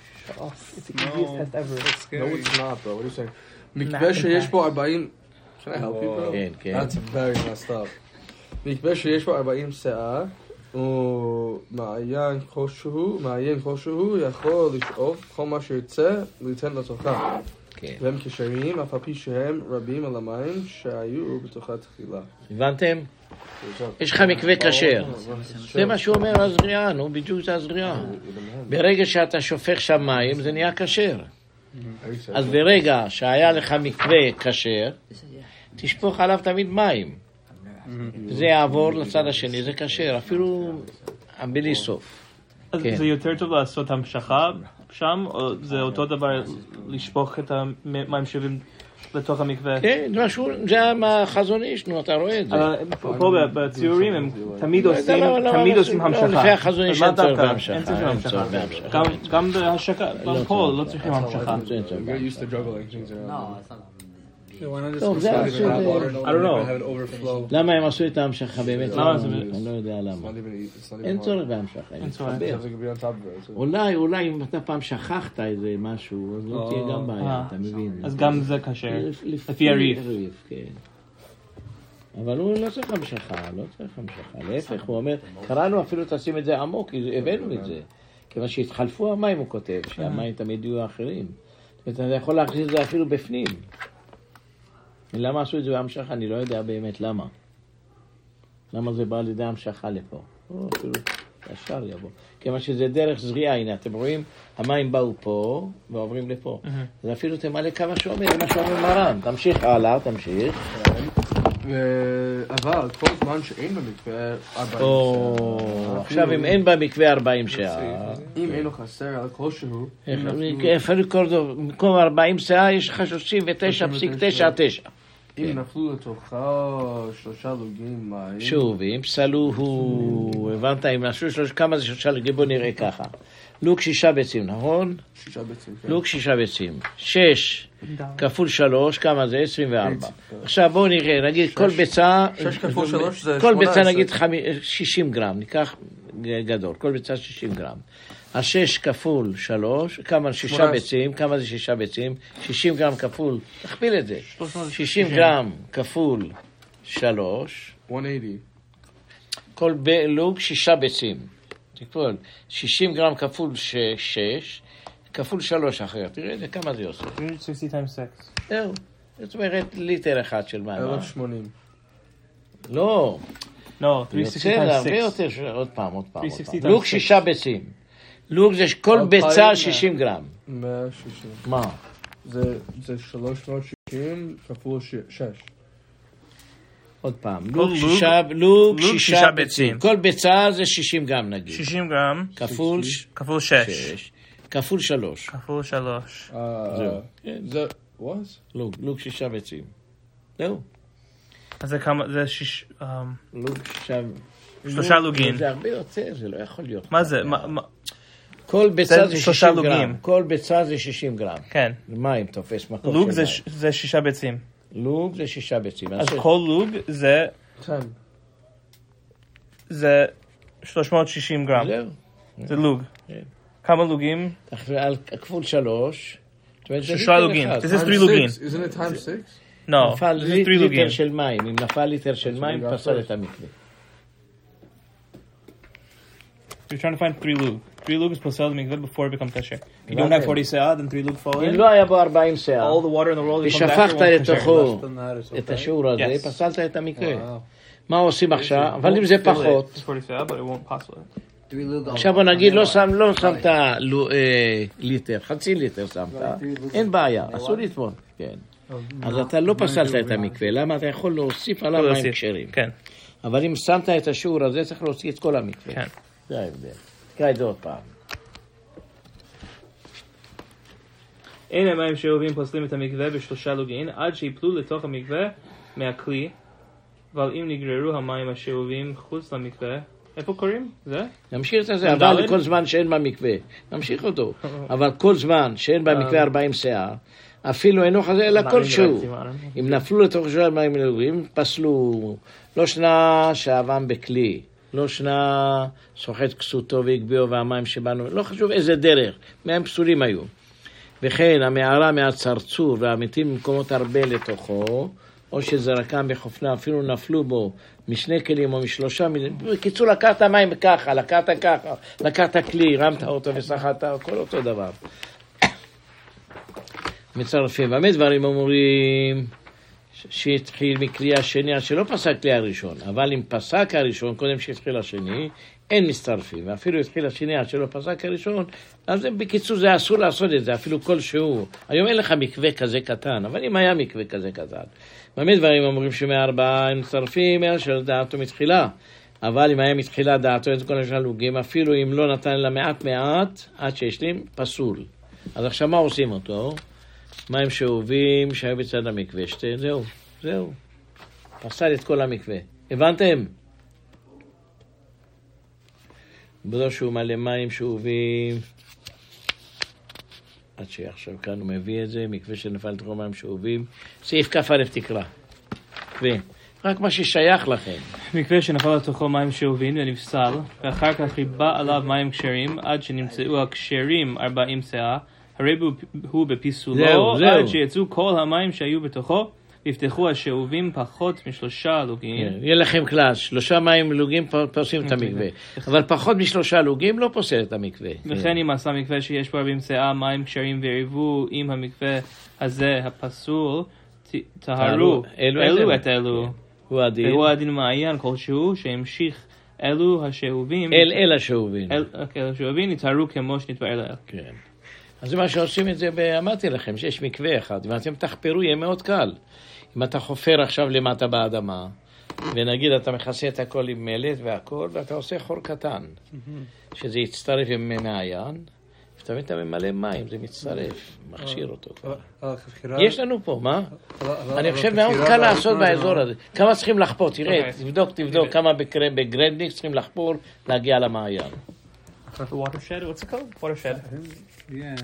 Speaker 3: מקווה שיש בו 40... Can I help you, bro?
Speaker 1: כן, כן.
Speaker 3: That's very messed up. מקווה שיש בו 40 שאה, ומעיין כלשהו יכול לשאוף כל מה שירצה ליתן לתוכה. והם כשרים, אף על פי שהם רבים על המים שהיו בתוכה תחילה.
Speaker 1: הבנתם? יש לך מקווה כשר. זה מה שהוא אומר הזריעה, נו, בדיוק זה הזריעה. ברגע שאתה שופך שם מים, זה נהיה כשר. אז ברגע שהיה לך מקווה כשר, תשפוך עליו תמיד מים. זה יעבור לצד השני, זה כשר, אפילו בלי סוף.
Speaker 2: אז זה יותר טוב לעשות המשכה שם, או זה אותו דבר לשפוך את המים שווים לתוך המקווה?
Speaker 1: כן, זה החזון איש, נו, אתה רואה את זה.
Speaker 2: פה בציורים הם תמיד עושים המשכה.
Speaker 1: לפי החזון איש אין צורך בהמשכה.
Speaker 2: גם בהשקה, פה לא צריכים המשכה.
Speaker 1: טוב, זה עשו
Speaker 2: I don't know.
Speaker 1: למה הם עשו את ההמשכה באמת? אני לא יודע למה. אין צורך בהמשכה. אולי אם אתה פעם שכחת איזה משהו, אז לא תהיה גם בעיה, אתה מבין?
Speaker 2: אז גם זה קשה, לפי הריף.
Speaker 1: כן. אבל הוא לא צריך המשכה, להפך, הוא אומר, קראנו אפילו תשים את זה עמוק, הבאנו את זה. כיוון שהתחלפו המים, הוא כותב, שהמים תמיד יהיו אחרים. אתה יכול להכניס את זה אפילו בפנים. למה עשו את זה בהמשכה? אני לא יודע באמת למה. למה זה בא לידי המשכה לפה? אפילו ישר יבוא. כיוון שזה דרך זריעה, הנה, אתם רואים, המים באו פה ועוברים לפה. אז אפילו תמלא כמה שאומר, מה שאומר מרן. תמשיך הלאה, תמשיך.
Speaker 3: אבל כל זמן שאין במקווה 40 שעה.
Speaker 1: עכשיו אם אין במקווה 40 שעה.
Speaker 3: אם אינו חסר על כלשהו.
Speaker 1: במקום 40 שעה יש לך 39.99.
Speaker 3: אם נפלו לתוכה 3 לוגים מים.
Speaker 1: שוב, אם פסלו, הבנת, אם נשו כמה זה 3 לוגים, בוא נראה ככה. לוג 6 ביצים, נכון?
Speaker 3: 6 ביצים, כן.
Speaker 1: לוג 6 ביצים. 6 כפול 3, כמה זה? 24. עכשיו בואו נראה, נגיד כל ביצה...
Speaker 3: 6 כפול 3 זה 18.
Speaker 1: כל ביצה נגיד 60 גרם, ניקח גדול, כל ביצה 60 גרם. אז 6 כפול 3, כמה 6 ביצים, כמה זה 6 ביצים? 60 גרם כפול, תכפיל את זה. 60 גרם כפול 3.
Speaker 3: 180.
Speaker 1: כל לוג 6 ביצים. תקפול, 60 גרם כפול 6, כפול 3 אחר. תראה את זה, כמה זה עושה.
Speaker 2: 360 times 6.
Speaker 1: זהו. זאת אומרת, ליטר אחד של מים.
Speaker 3: 1,080.
Speaker 1: לא.
Speaker 2: לא, 360 times 6.
Speaker 1: הרבה יותר, עוד פעם. לוג 6 ביצים. לוג זה כל ביצה 60 גרם.
Speaker 3: 160.
Speaker 1: מה?
Speaker 3: זה 360 כפול 6.
Speaker 1: עוד פעם. לוג 6 ביצים. כל ביצה זה 60 גרם נגיד.
Speaker 2: 60 גרם.
Speaker 1: כפול 6. כפול 3.
Speaker 2: כפול 3.
Speaker 3: זה, what?
Speaker 1: לוג 6 ביצים. זהו.
Speaker 2: אז זה כמה, זה 6...
Speaker 1: לוג 6...
Speaker 2: 3 לוגים.
Speaker 1: זה הרבה יותר, זה לא יכול להיות.
Speaker 2: מה זה?
Speaker 1: כל ביצה זה 60 גרם. כל ביצה זה 60 גרם.
Speaker 2: כן.
Speaker 1: מים תופס מקום.
Speaker 2: לוג זה 6 ביצים.
Speaker 1: לוג זה 6 ביצים.
Speaker 2: אז כל לוג זה...
Speaker 3: 10.
Speaker 2: זה 360 גרם.
Speaker 1: זהו.
Speaker 2: זה לוג. כמה לוגים?
Speaker 1: על כפול 3.
Speaker 2: 6 לוגים. This is 3 לוגים.
Speaker 3: Isn't it times 6?
Speaker 2: No,
Speaker 1: נפל ליטר של מים. אם נפל ליטר של מים, פסל את המקווה.
Speaker 2: You're trying to find 3 lug. 3 lug is posel the mikveh before it becomes kasher. If you don't have 40 se'ah, then 3 lug fall in.
Speaker 1: אם לא היה בו 40 סאה,
Speaker 2: All the water in the world becomes after
Speaker 1: ושפכת
Speaker 2: 1
Speaker 1: לתוכו
Speaker 2: kasher.
Speaker 1: את השיעור הזה,
Speaker 2: Yes.
Speaker 1: פסלת את המקווה. מה עושים עכשיו? אבל אם זה פחות,
Speaker 2: It's 40 se'ah, but it won't pass with it.
Speaker 1: עכשיו בוא נגיד, לא שמת ליטר, חצי ליטר שמת, אין בעיה, אסור לטבול, כן. אז אתה לא פסלת את המקווה, למה אתה יכול להוסיף עליו מים כשרים?
Speaker 2: כן.
Speaker 1: אבל אם שמת את השיעור הזה, צריך להוציא את כל המקווה.
Speaker 2: כן.
Speaker 1: זה ההבדל. תקרא את זה עוד פעם.
Speaker 2: אין המים שאובים פוסלים את המקווה ב3 לוגין, עד שיפלו לתוך המקווה מהכלי, אבל אם נגררו המים השאובים חוץ למקווה, איפה קוראים? זה?
Speaker 1: נמשיך את זה, אבל כל זמן שאין במקווה, נמשיך אותו. אבל כל זמן שאין במקווה 40 סאה, אפילו אינו חזה אלא כלשהו. אם נפלו לתוך של מים מלאובים, פסלו. לא שנה שאבם בכלי, לא שנה סוחט כסותו והגביעו והמים שבנו, לא חשוב איזה דרך, מהם פסולים היו. וכן המערה מהצרצור והמתים במקומות הרבה לתוכו, או שזרקם בחופנה, אפילו נפלו בו משני כלים או משלושה מילים. בקיצור, לקחת מים ככה, לקחת כלי, רמת אותו וסחטת, הכל אותו דבר. מצרפים. באמת דברים אומרים שהתחיל מכלי השני, עד שלא פסק כלי הראשון. אבל אם פסק הראשון, קודם שהתחיל השני, אין מצטרפים. ואפילו התחיל השני, עד שלא פסק הראשון, אז בקיצור זה אסור לעשות את זה, אפילו כלשהו. היום אין לך מקווה כזה קטן, אבל אם היה מקווה כזה קטן. באמת דברים אומרים שמארבעה הם מצטרפים, אלא של דעתו מתחילה. אבל אם היה מתחילה דעתו, את כל השלוגים, אפילו אם לא נתן לה מעט, עד שהשלים, פסול. אז עכשיו מה עושים אותו? מים שאובים שהיו בצד המקווה, זהו. פסל את כל המקווה. הבנתם? בזו שהוא מלא מים שאובים, עד שעכשיו כאן הוא מביא את זה, מקווה שנפל לתוכו מים שאובים. סעיף כ"א תקרא. רק מה ששייך לכם.
Speaker 2: מקווה שנפל לתוכו מים שאובים ונפסל, ואחר כך ריבה עליו מים כשרים, עד שנמצאו הכשרים 40 סאה, הרי הוא בפיסולו, עד שיצאו כל המים שהיו בתוכו, יפתחו השאובים פחות מ3 לוגים.
Speaker 1: יהיה לכם כלל, 3 מים לוגים פוסלים את המקווה. אבל פחות מ3 לוגים לא פוסל את המקווה.
Speaker 2: וכן אם עשה מקווה שיש בו 40 סאה, מים כשרים ועירבו עם המקווה הזה הפסול, טהרו אלו את אלו. והוא הדין מעיין כלשהו שהמשיך אלו השאובים.
Speaker 1: אל השאובים.
Speaker 2: אל השאובים נטהרו כמו שנתבאר לאל.
Speaker 1: כן. אז זה מה שעושים את זה, אמרתי לכם שיש מקווה אחד, אם אתם תחפרו יהיה מאוד קל. אם אתה חופר עכשיו למטה באדמה, ונגיד אתה מכסה את הכל עם מלט והכל, ואתה עושה חור קטן, שזה יצטרף עם מעיין, ותמיד אתה ממלא מים, זה מצטרף, מכשיר אותו. יש לנו פה, מה? אני חושב מאוד קל לעשות באזור הזה. כמה צריכים לחפור? תראה, תבדוק כמה בגרנדיק צריכים לחפור להגיע למעיין.
Speaker 2: The watershed, what's it called? Watershed.
Speaker 5: Yeah.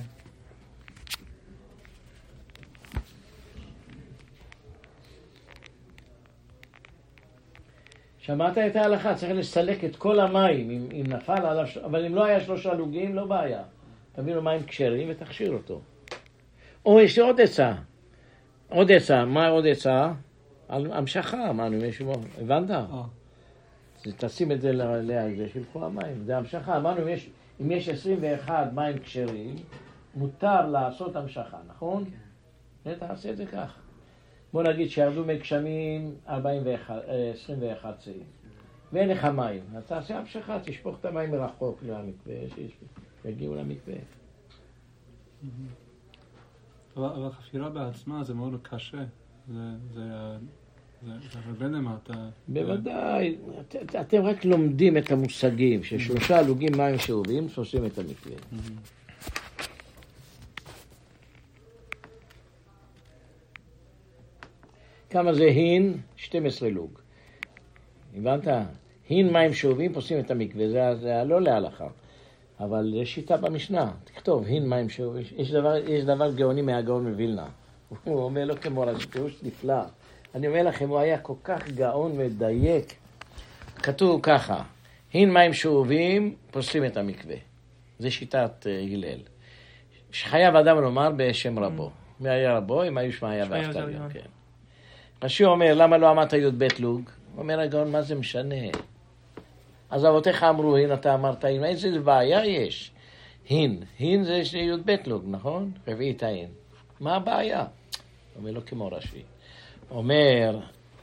Speaker 1: שמעת את ההלכה, צריך לסלק את כל המים, אם נפל עליו, אבל אם לא היה 3 לוגים, לא בעיה. תביא לו מים כשרים ותכשיר אותו. או יש לי עוד עצה. מה עוד עצה? על המשכה, אמרנו, הבנת? תשים את זה לזה, שילכו המים, זה המשכה. אמרנו, אם יש 21 מים כשרים, מותר לעשות המשכה, נכון? תעשה את זה כך. בוא נגיד שירדו מגשמים 21 צעים, ואין לך מים, אז תעשה המשכה, תשפוך את המים מרחוק למקווה, שיגיעו למקווה.
Speaker 5: אבל החפירה בעצמה זה מאוד קשה, זה הרבה למטה.
Speaker 1: בוודאי, אתם רק לומדים את המושגים, ש3 לוגים מים שאובים, שעושים את המקווה. כמה זה הין? 12 לוג. הבנת? הין מים שאובים, פוסים את המקווה, זה לא להלכה. אבל יש שיטה במשנה, תכתוב, הין מים שאובים. יש דבר גאוני מהגאון מווילנה. הוא אומר לו כמו פירוש נפלא. אני אומר לכם, הוא היה כל כך גאון מדייק. כתוב ככה, הין מים שאובים, פוסלים את המקווה. זה שיטת הלל. שחייב אדם לומר בשם רבו. מי היה רבו? אם היו שמעיה ואבטליון. כן. רש"י אומר, למה לא אמרת י"ב לוג? אומר הגאון, מה זה משנה? אז אבותיך אמרו, הנה אתה אמרת, איזה בעיה יש? הין זה י"ב לוג, נכון? רביעית העין. מה הבעיה? אומר לו כמו רש"י. אומר,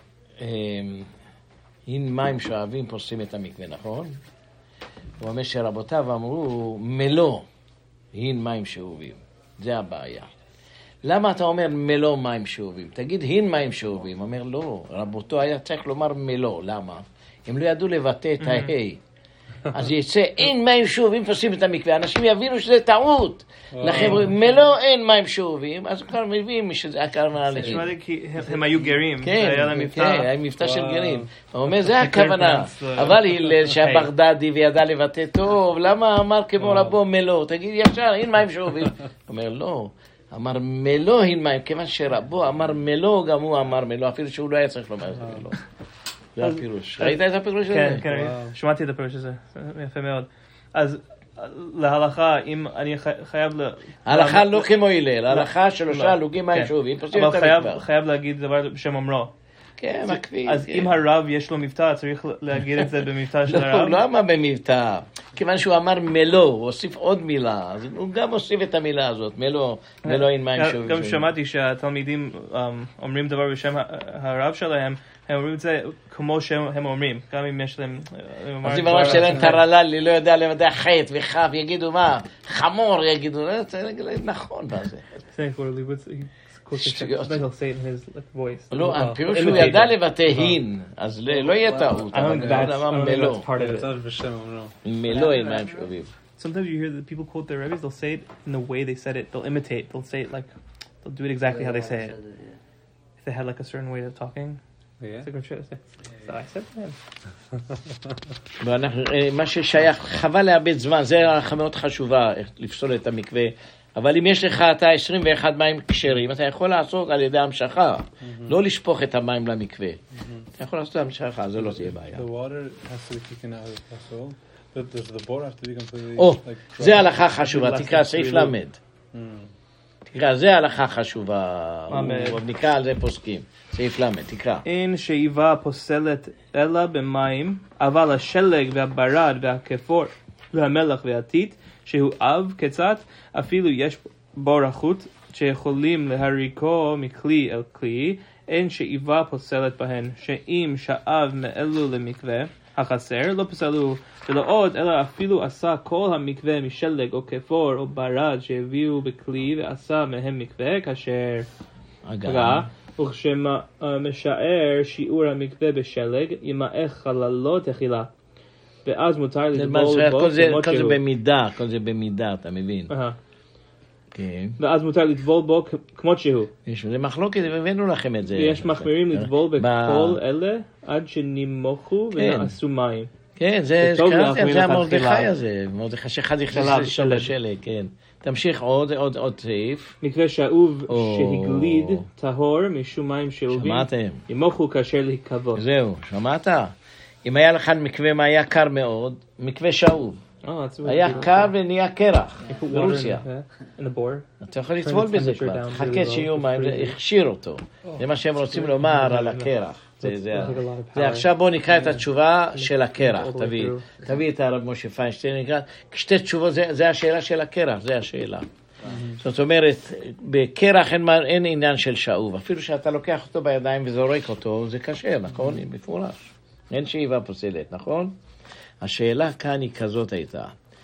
Speaker 1: הין מים שואבים פוסים את המקווה, נכון? הוא אומר שרבותיו אמרו, מלוא, הין מים שאובים. זה הבעיה. למה אתה אומר מלוא מים שאובים? תגיד, הין מים שאובים. אומר, לא, רבותו היה צריך לומר מלוא. למה? הם לא ידעו לבטא את ההי. אז יצא, אין מים שאובים פוסים את המקווה. אנשים יבינו שזה טעות. לכן, מלוא אין מים שאובים, אז כבר מביאים שזה הכוונה להין.
Speaker 2: נשמע לי כי הם היו גרים.
Speaker 1: כן, היה מבטא של גרים. הוא אומר, זה הכוונה. אבל הלל שהבגדדי וידע לבטא טוב, למה אמר כמו רבו מלוא? תגיד ישר, אין מים שאובים. הוא אומר, לא. אמר מלוא הין מים, כיוון שרבו אמר מלוא, גם הוא אמר מלוא, אפילו שהוא לא היה צריך לומר את מלוא. זה הפירוש. ראית את הפירוש הזה?
Speaker 2: כן, שמעתי את הפירוש הזה. יפה מאוד. אז להלכה, אם אני חייב
Speaker 1: ההלכה לא כמו הלל, ההלכה שלושה לוגים מים שאובים, פוסים את המקווה.
Speaker 2: אבל חייב להגיד דבר בשם אומרו.
Speaker 1: כן, מקפיד.
Speaker 2: אז אם הרב יש לו מבטא, צריך להגיד את זה במבטא של הרב?
Speaker 1: לא, למה במבטא? כיוון שהוא אמר מלוא, הוא הוסיף עוד מילה, אז הוא גם הוסיף את המילה הזאת, מלוא אין מים שאובים.
Speaker 2: גם שמעתי שהתלמידים אומרים דבר בשם הרב שלהם, הם אומרים את זה כמו שהם אומרים, גם אם יש להם...
Speaker 1: אז אם הרב שלהם טרללי, לא יודע לבדע חטא וחף, יגידו מה? חמור יגידו, נכון בזה. לא, הפירוש שהוא ידע לבטא הין, אז לא יהיה טעות. מלוא. מלוא אין מים שאובים.
Speaker 2: Sometimes you hear that people quote their rabbis, they'll say it in the way they said it, they'll imitate, they'll say it like, they'll do it exactly how they say it. If they had like a certain way of talking.
Speaker 1: מה ששייך, חבל לאבד זמן, זה הערכה מאוד חשובה, לפסול את המקווה, אבל אם יש לך אתה 21 מים כשרים, אתה יכול לעשות על ידי המשכה, לא לשפוך את המים למקווה. אתה יכול לעשות המשכה, זה לא תהיה בעיה. זה ההלכה חשובה, תקרא סעיף למד. תקרא, זה ההלכה חשובה, הוא נקרא על זה פוסקים. סעיף למד, תקרא.
Speaker 2: אין שאיבה פוסלת אלא במים, אבל השלג והברד והכפור והמלח והטיט, שהוא אב קצת, אפילו יש בו רכות, שיכולים להריקו מכלי אל כלי, אין שאיבה פוסלת בהן, שאם שאב מאלו למקווה, החסר, לא פסלו ולא עוד, אלא אפילו עשה כל המקווה משלג או כפור או ברד שהביאו בכלי ועשה מהם מקווה, כאשר רע, וכשמשאר שיעור המקווה בשלג, ימאך חללו תחילה. ואז מותר לטבול בו
Speaker 1: כל זה במידה, כל זה במידה, אתה מבין?
Speaker 2: ואז מותר לטבול בו כמות שהוא.
Speaker 1: זה מחלוקת, הבאנו לכם את זה.
Speaker 2: ויש מחמירים לטבול בכל אלה עד שנמוכו ונעשו מים.
Speaker 1: כן, זה המרדכי הזה, מרדכי שאחד יכנס לשלג, כן. תמשיך עוד סעיף.
Speaker 2: מקווה שאוב שהגליד טהור משום מים שאובים.
Speaker 1: שמעתם?
Speaker 2: ימוכו כאשר להיקוות.
Speaker 1: זהו, שמעת? אם היה לך מקווה מה היה קר מאוד, מקווה שאוב. היה קר ונהיה קרח ברוסיה. אתה יכול לטבול בזה כבר, חכה שיהיו מים, זה הכשיר אותו. זה מה שהם רוצים לומר על הקרח. עכשיו בואו נקרא את התשובה של הקרח, תביא את הרב משה פיינשטיין, נקרא, שתי תשובות, זה השאלה של הקרח, זה השאלה. זאת אומרת, בקרח אין עניין של שאוב, אפילו שאתה לוקח אותו בידיים וזורק אותו, זה קשה, נכון? מפורש. אין שאיבה פוסלת, נכון? השאלה כאן היא כזאת הייתה,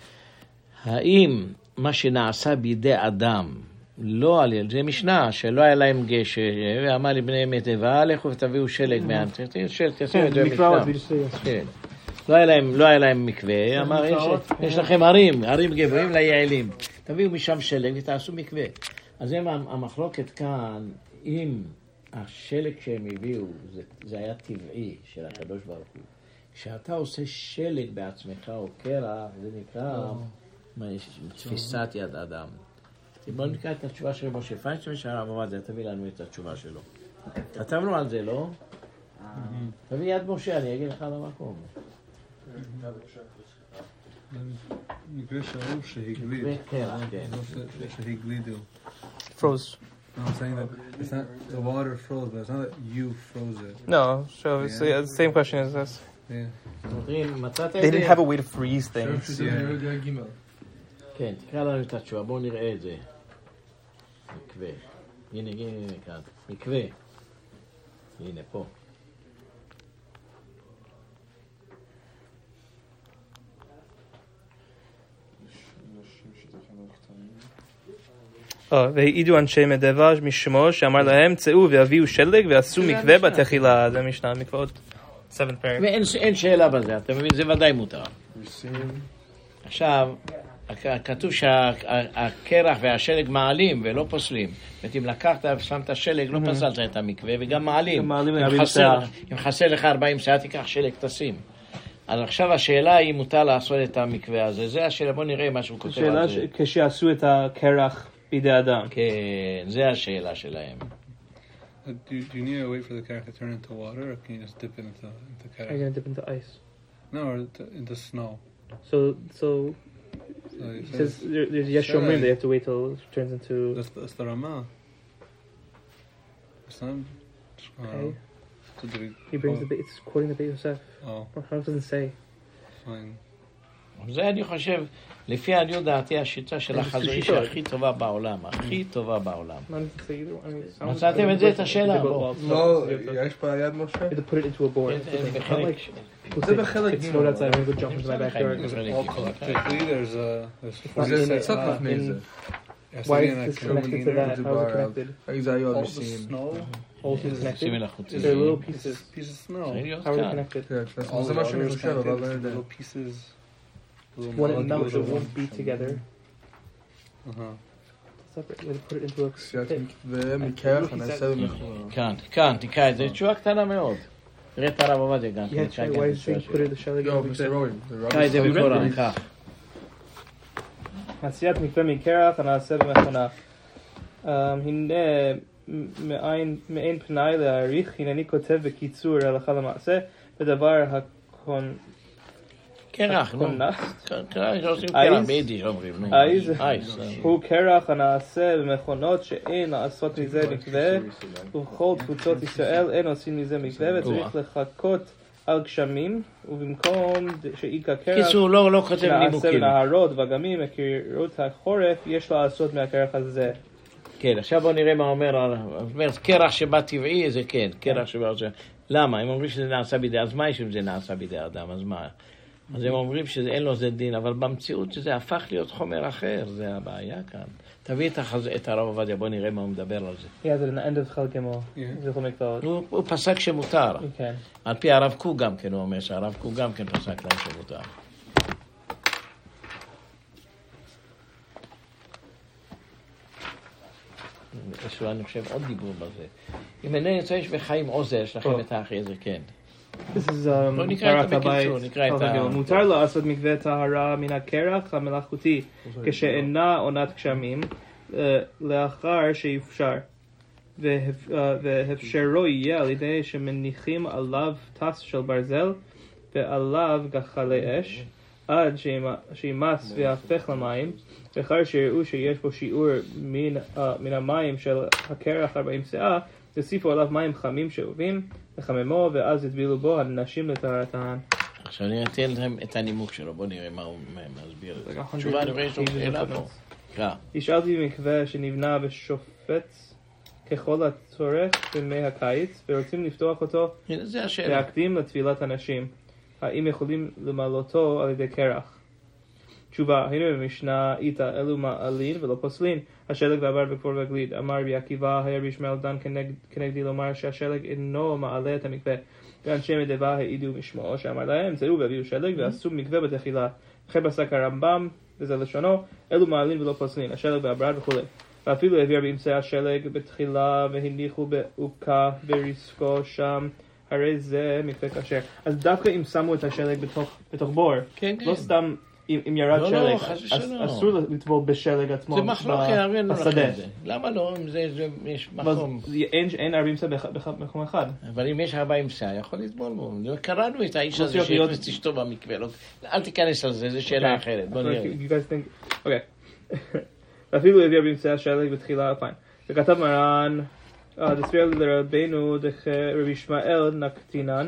Speaker 1: האם מה שנעשה בידי אדם, לא על ידי, זה משנה, שלא היה להם גשר, ואמר לבני אמת, לכו ותביאו שלג מעם, תעשו את זה משנה. לא היה להם מקווה, אמר, יש לכם ערים גבוהים ליעלים, תביאו משם שלג ותעשו מקווה. אז המחלוקת כאן, אם השלג שהם הביאו, זה היה טבעי של הקדוש ברוך הוא. כשאתה עושה שלג בעצמך או קרח, זה נקרא תפיסת יד אדם. בואו נקרא את התשובה של משה פיינשטיין ושאלה מה זה, תביא לנו את התשובה שלו. כתבנו על זה, לא? תביא יד משה, אני אגיד לך על המקום.
Speaker 5: מקווה שאוב שהגליד. שהגלידו.
Speaker 2: Froze.
Speaker 5: I'm saying that the water froze, but it's not that you froze it.
Speaker 2: No, so it's the same question as this.
Speaker 1: מצאת את
Speaker 2: They
Speaker 1: זה?
Speaker 2: didn't have a way to freeze things.
Speaker 1: כן, תקרא לנו את התשובה, בואו נראה את זה. מקווה. הנה כאן. מקווה. הנה פה.
Speaker 2: והעידו אנשי מדבש משמו שאמר להם צאו והביאו שלג ועשו מקווה בתחילה. זה משנה מקוואות 7 פרק.
Speaker 1: ואין שאלה בזה, אתה מבין? זה ודאי מותר. עכשיו, כתוב שהקרח והשלג מעלים ולא פוסלים. זאת אומרת, אם לקחת ושמת שלג, לא פסלת את המקווה, וגם מעלים. אם חסר לך 40 שעה, תיקח שלג, תשים. אז עכשיו השאלה היא מותר לעשות את המקווה הזה. זה השאלה, בוא נראה מה שהוא כותב על זה.
Speaker 2: השאלה כשעשו את הקרח בידי אדם.
Speaker 1: כן, זה השאלה שלהם.
Speaker 5: Do you need to wait for the karach to turn into water, or can you just dip it into karach?
Speaker 2: Are you going to dip into ice?
Speaker 5: No, or into snow.
Speaker 2: So it says there's Yeshomrim, they have to wait till it turns into...
Speaker 5: That's the Ramah.
Speaker 2: Okay. He brings the Beit, it's quoting the Beit Yosef.
Speaker 5: Oh.
Speaker 2: How does it say?
Speaker 5: Fine.
Speaker 1: זה אני חושב, לפי עניות דעתי, השיטה של החזון איש הכי טובה בעולם, הכי טובה בעולם. מצאתם את זה, את השאלה?
Speaker 3: לא, יש פה יד משה?
Speaker 2: You have to put it into a board.
Speaker 3: זה בחלק
Speaker 2: It's snowed outside, I'm going to go jump into my backyard.
Speaker 3: זה נצח לפני זה.
Speaker 2: Why is this connected to that? How is it connected?
Speaker 3: היו
Speaker 5: All the
Speaker 3: אביסים.
Speaker 5: snow.
Speaker 2: All things connected?
Speaker 1: מלאכותיים.
Speaker 2: They're little pieces.
Speaker 5: Piece of snow.
Speaker 2: How are they connected?
Speaker 3: זה מה שאני חושב, אבל לא יודע.
Speaker 5: Little pieces.
Speaker 2: When it melts, it won't be together. Separate. You have to put it into a pit.
Speaker 3: ומקרח אני אעשה במכונה.
Speaker 1: כאן, תקרא את זה, תשובה קטנה מאוד. תראה את הרב עובדיה גם.
Speaker 2: Yeah, why is it put it in the shell
Speaker 3: לא,
Speaker 2: again?
Speaker 3: בסרורים.
Speaker 1: תקרא את זה בקורן, כך.
Speaker 2: עשיית מקווה מקרח הנעשה במכונה. הנה מעין פנאי להעריך, הנה אני כותב בקיצור הלכה למעשה, בדבר
Speaker 1: קרח, נו. קרח, שעושים קרח
Speaker 2: אייז?
Speaker 1: ביידיש אומרים, נו.
Speaker 2: אייז
Speaker 1: אייז.
Speaker 2: הוא קרח הנעשה במכונות שאין לעשות מזה מקווה, ובכל תפוצות ישראל אין עושים מזה מקווה, וצריך לחכות על גשמים, ובמקום שאיכה קרח
Speaker 1: קיצור, לא כותב
Speaker 2: נעשה
Speaker 1: נימוקים.
Speaker 2: בנהרות ואגמים, מקירות החורף, יש לעשות מהקרח הזה.
Speaker 1: כן, עכשיו בוא נראה מה אומר, קרח שבא טבעי זה כן, קרח שבא... למה? הם אומרים שזה נעשה בידי, אז מה יש אם זה נעשה בידי אדם, אז מה? אז הם אומרים שאין לו זה דין, אבל במציאות זה הפך להיות חומר אחר, זה הבעיה כאן. תביא את הרב עובדיה, בוא נראה מה הוא מדבר על זה.
Speaker 2: Yeah, זה end of חלקי מו, זה יכול מקוואות.
Speaker 1: הוא פסק שמותר.
Speaker 2: כן.
Speaker 1: על פי הרב קוק גם כן, הוא אומר שהרב קוק גם כן פסק להם שמותר. יש לו, אני חושב, עוד דיבור בזה. אם אינני רוצה, יש בחיים עוזר, יש לכם את האחי הזה, כן.
Speaker 2: This is
Speaker 1: לא נקרא את בקיצור, נקרא את ה...
Speaker 2: מותר לעשות מקווה טהרה מן הקרח המלאכותי כשאינה עונת גשמים לאחר שיופשר והפשרו יהיה על ידי שמניחים עליו טס של ברזל ועליו גחלי אש עד שימס ויהפך למים ואחר שיראו שיש בו שיעור מן המים של הקרח 40 סאה תוסיפו עליו מים חמים שאובים לחממו ואז יטבילו בו הנשים לטהרתן.
Speaker 1: עכשיו אני אתן לכם את הנימוק שלו, בואו נראה מה הוא מסביר. תשובה, אני רואה שיש לו שאלה פה.
Speaker 2: השאלתי מקווה שנבנה בשופץ ככל הצורך בימי הקיץ ורוצים לפתוח אותו להקדים לטבילת הנשים. האם יכולים למלאותו על ידי קרח? תשובה, היינו במשנה איתה אלו מעלין ולא פוסלין, השלג והבר בכפור והגליד. אמר רבי עקיבא, היה רבי ישמעאל דן כנגדי לומר שהשלג אינו מעלה את המקווה. ואנשי מדבה העידו משמו, שאמר להם, צאו והביאו שלג ועשו מקווה בתחילה. וכן פסק הרמב"ם, וזה לשונו, אלו מעלין ולא פוסלין, השלג והברד וכו'. ואפילו העביר באמצעי השלג בתחילה והניחו בעוקה וריסקו שם. הרי זה מקווה כשר. אז דווקא אם שמו את השלג בתוך בור, לא סתם אם ירד שלג, אסור לטבול בשלג עצמו בשדה.
Speaker 1: למה לא? אם זה יש מקום.
Speaker 2: אין 40 סעה במקום אחד.
Speaker 1: אבל אם יש 40 סעה, יכול לטבול בו. קראנו את האיש הזה שהכניס אשתו במקווה. אל תיכנס על זה, זו שאלה אחרת. בוא נראה.
Speaker 2: אוקיי. ואפילו הביא 40 סעה שלג בתחילה 2000. וכתב מרן, דסביר לרבנו רבי ישמעאל נקטינן,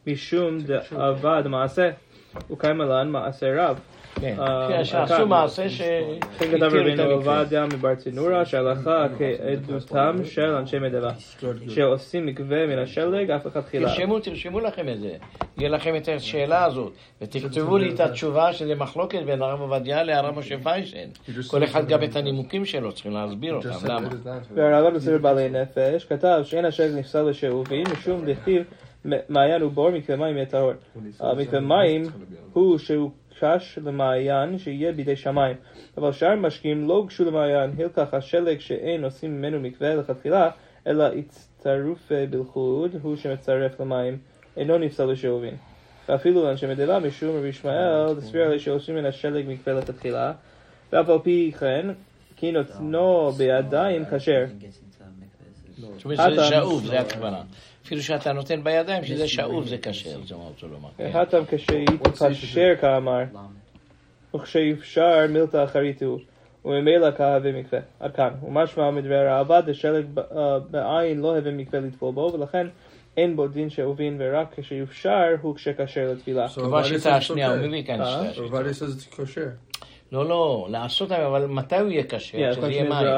Speaker 2: משום דאבד מעשה, וקיימלן מעשה רב.
Speaker 1: כן, שעשו מעשה
Speaker 2: כן כתב רבינו עובדיה מברצנורה שהלכה כעדותם של אנשי מדבה שעושים מקווה מן השלג אף אחד תחילה.
Speaker 1: תרשמו לכם את זה, יהיה לכם את השאלה הזאת ותכתבו לי את התשובה שזה מחלוקת בין הרב עובדיה להרב משה פיינשטיין, כל אחד גם את הנימוקים שלו צריכים להסביר אותם, למה?
Speaker 2: והרב בספר בעלי נפש כתב שאין השלג נפסל לשאובים משום דכתיב מעיין ובור מקווה מים יהיה טהור. מקווה מים הוא שהוא קש למעיין שיהיה בידי שמיים, אבל שאר משקים לא גשו למעיין, הלקח השלג שאין עושים ממנו מקווה לכתחילה, אלא הצטרוף בלכוד הוא שמצרף למים, אינו נפסל לשאובין. ואפילו לאנשי מדבה משום רבי ישמעאל דסביר עלי שעושים מן השלג מקווה לכתחילה, ואף על פי כן כי נותנו בידיים כשר.
Speaker 1: שזה שאוב, זה הכוונה. אפילו שאתה נותן בידיים שזה שאוב זה כשר, זה מה רוצה לומר.
Speaker 2: התם כשיתקשר כאמר, וכשיפשר מילתא אחרית הוא, וממילא כהווה מקווה. עד כאן. ומשמע מדברי הרעב"ד השלג בעין לא הווה מקווה לטבול בו, ולכן אין בו דין שאובין, ורק כשיופשר הוא כשכשר לטבילה.
Speaker 1: כמו שיטה השנייה, הוא מביא כאן שיטה.
Speaker 3: Everybody says it's kosher.
Speaker 1: לא, לעשות, אבל מתי הוא יהיה כשר? שזה יהיה מים.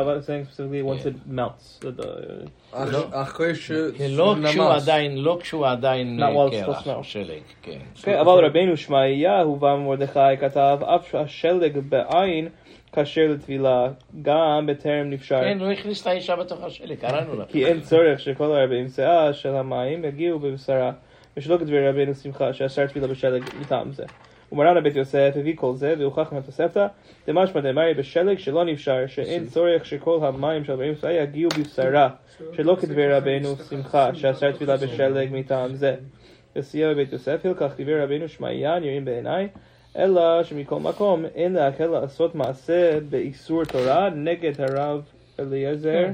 Speaker 1: לא כשהוא עדיין קרח, שלג.
Speaker 2: אבל רבינו שמעיה בא מרדכי כתב, אף השלג בעין כשר לטבילה, גם בטרם נפשר.
Speaker 1: כן, הוא הכניס את האישה בתוך השלג, קראנו לה.
Speaker 2: כי אין צורך שכל הרבה אמצעה של המים יגיעו בבשרה, ושלא כדברי רבינו שמחה, שאסר טבילה בשלג מטעם זה. ומרן הבית יוסף הביא כל זה והוכח מהתוספתא דמשמע דאמרי בשלג שלא נפשר שאין צורך שכל המים של 40 שעה יגיעו בבשרה שלא כדברי רבינו שמחה שאסר טבילה בשלג מטעם זה. וסייע בבית יוסף הלקח דברי רבינו שמעיה נראים בעיניי אלא שמכל מקום אין להקל לעשות מעשה באיסור תורה נגד הרב אליעזר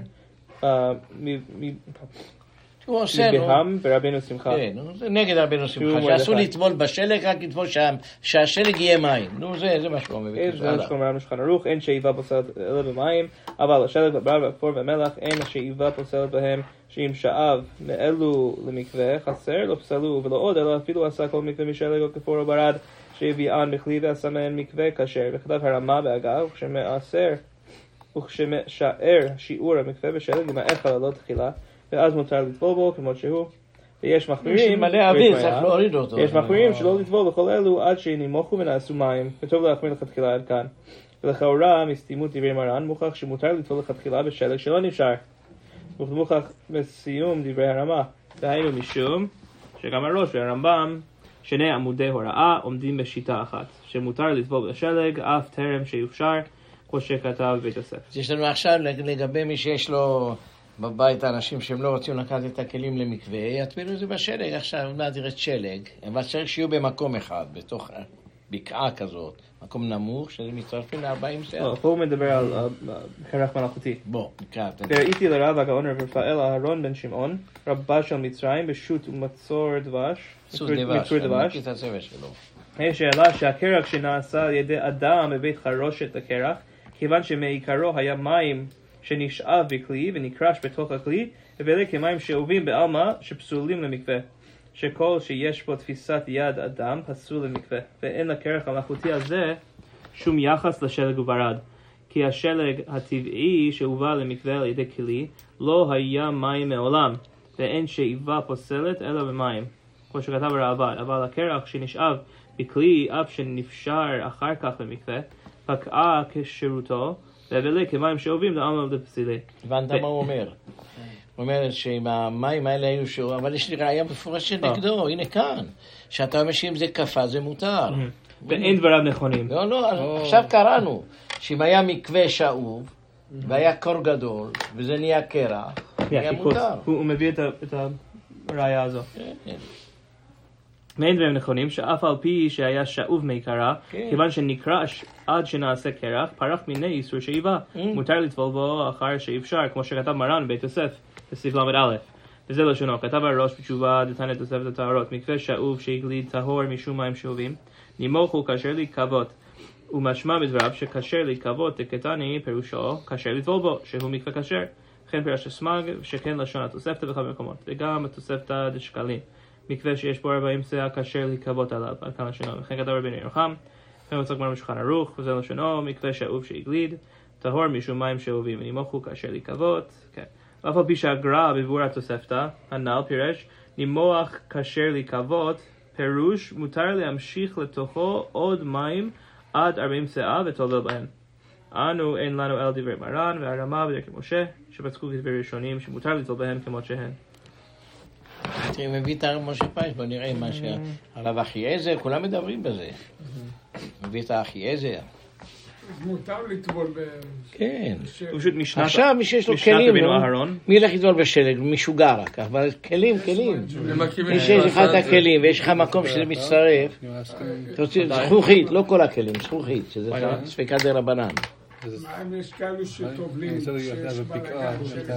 Speaker 1: שהוא עושה,
Speaker 2: מבהם ורבינו שמחה.
Speaker 1: כן, נגד רבינו שמחה, שאסור לטבול בשלג, רק לטבול שהשלג יהיה מים. נו, זה מה שהוא מביא.
Speaker 2: זה מה שהוא אומר בשולחן ערוך, אין שאיבה פוסלת אלא במים, אבל השלג בברד והכפור והמלח, אין השאיבה פוסלת בהם, שאם שאב מאלו למקווה, חסר, לא פסלו, ולא עוד, אלא אפילו עשה כל מקווה משלג או כפור או ברד, שהביאן בכלי ועשה מהן מקווה כשר, וכתב הרמה באגב, וכשמשאר שיעור המקווה בשלג, למעט חללות תחילה, ואז מותר לטבול בו כמות שהוא. ויש מחמירים, יש מחמירים שלא לטבול בכל אלו עד שנמוכו ונעשו מים, וטוב להחמיר לכתחילה עד כאן. ולכאורה מסתימות דברי מרן מוכח שמותר לטבול לכתחילה בשלג שלא נפשר. ומוכח בסיום דברי הרמה, והיינו משום שגם הראש והרמב"ם שני עמודי הוראה עומדים בשיטה אחת, שמותר לטבול בשלג אף טרם שיופשר, כמו שכתב בית יוסף.
Speaker 1: יש לנו עכשיו לגבי מי שיש לו בבית האנשים שהם לא רוצים לקחת את הכלים למקווה, יטבילו את זה בשלג. עכשיו מעט ירד שלג, אבל צריך שיהיו במקום אחד, בתוך בקעה כזאת, מקום נמוך, שזה מצטרפים ל-40 סער.
Speaker 2: פה הוא מדבר על קרח מלאכותי.
Speaker 1: בוא, נקרא.
Speaker 2: וראיתי לרב הגאון רב רפאל אהרון בן שמעון, רבה של מצרים, בשו"ת ומצור דבש.
Speaker 1: מצור דבש, אני מכיר את הצבע שלו.
Speaker 2: יש שאלה שהקרח שנעשה על ידי אדם בבית חרושת הקרח, כיוון שמעיקרו היה מים שנשאב בכלי ונקרש בתוך הכלי, ואלה כמים שאובים בעלמא שפסולים למקווה, שכל שיש בו תפיסת יד אדם פסול למקווה, ואין לקרח המלאכותי הזה שום יחס לשלג וברד, כי השלג הטבעי שהובא למקווה על ידי כלי לא היה מים מעולם, ואין שאיבה פוסלת אלא במים, כמו שכתב הרעב"ד. אבל הקרח שנשאב בכלי אף שנפשר אחר כך למקווה, פקעה כשירותו, ואלה כמים שאובים לעלמא דפסילי.
Speaker 1: הבנת מה הוא אומר? הוא אומר שאם המים האלה היו שאובים, אבל יש לי ראיה מפורשת נגדו, הנה כאן, שאתה אומר שאם זה קפה זה מותר.
Speaker 2: ואין דבריו נכונים.
Speaker 1: לא, עכשיו קראנו, שאם היה מקווה שאוב, והיה קור גדול, וזה נהיה קרח, היה מותר.
Speaker 2: הוא מביא את הראיה הזו. ואין דברים נכונים, שאף על פי שהיה שאוב מעיקרה, כיוון שנקרש עד שנעשה קרח, פרח מיני איסור שאיבה. מותר לטבול בו אחר שאפשר, כמו שכתב מרן בית יוסף, בסעיף ל"א. וזה לשונו, כתב הראש בתשובה דתניא תוספת הטהרות, מקווה שאוב שהגליד טהור משום מים שאובים, נימוך הוא כשר להתכוות. ומשמע בדבריו שכשר להתכוות תקטני פירושו כשר לטבול בו, שהוא מקווה כשר. וכן פירש הסמ"ג, שכן לשון התוספתא בכמה מקומות, וגם התוספתא דשקלים. מקווה שיש בו 40 שאה כשר להיקוות עליו, על כמה שנו. וכן כתב רבינו ירוחם, וכן מצא גמרא בשולחן ערוך, וזה לשונו, מקווה שאוב שהגליד, טהור משום מים שאובים ונימוכו כאשר להיקוות. כן. ואף על פי שהגר"א בביאור התוספתא, הנ"ל פירש, נימוח כאשר להיקוות, פירוש מותר להמשיך לתוכו עוד מים עד 40 שאה וטובל בהם. אנו אין לנו אל דברי מרן והרמה ודרכי משה, שפסקו כדברי ראשונים שמותר לטול בהם כמות שהן.
Speaker 1: מביא את הרב משה פייס, בוא נראה מה שהרב אחיעזר, כולם מדברים בזה. מביא את האחיעזר.
Speaker 7: מותר לטבול
Speaker 1: כן.
Speaker 2: משנת
Speaker 1: עכשיו מי שיש לו כלים,
Speaker 2: רבינו אהרון.
Speaker 1: מי ילך לטבול בשלג? משוגע רק, אבל כלים. מי שיש לך את הכלים ויש לך מקום שזה מצטרף, זכוכית, לא כל הכלים, זכוכית, שזה ספיקה דרבנן.
Speaker 7: יש כאלו שטובלים שיש בלגן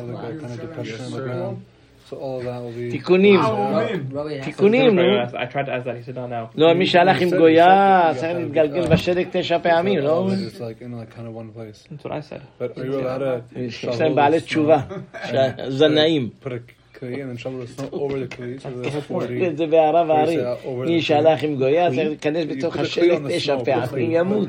Speaker 1: תיקונים, נו. לא, מי שהלך עם גויה צריך להתגלגל בשלג 9 פעמים, לא? יש להם בעלי תשובה, זנאים. זה בערב הערים. מי שהלך עם גויה צריך להיכנס בתוך השלג 9 פעמים, ימות.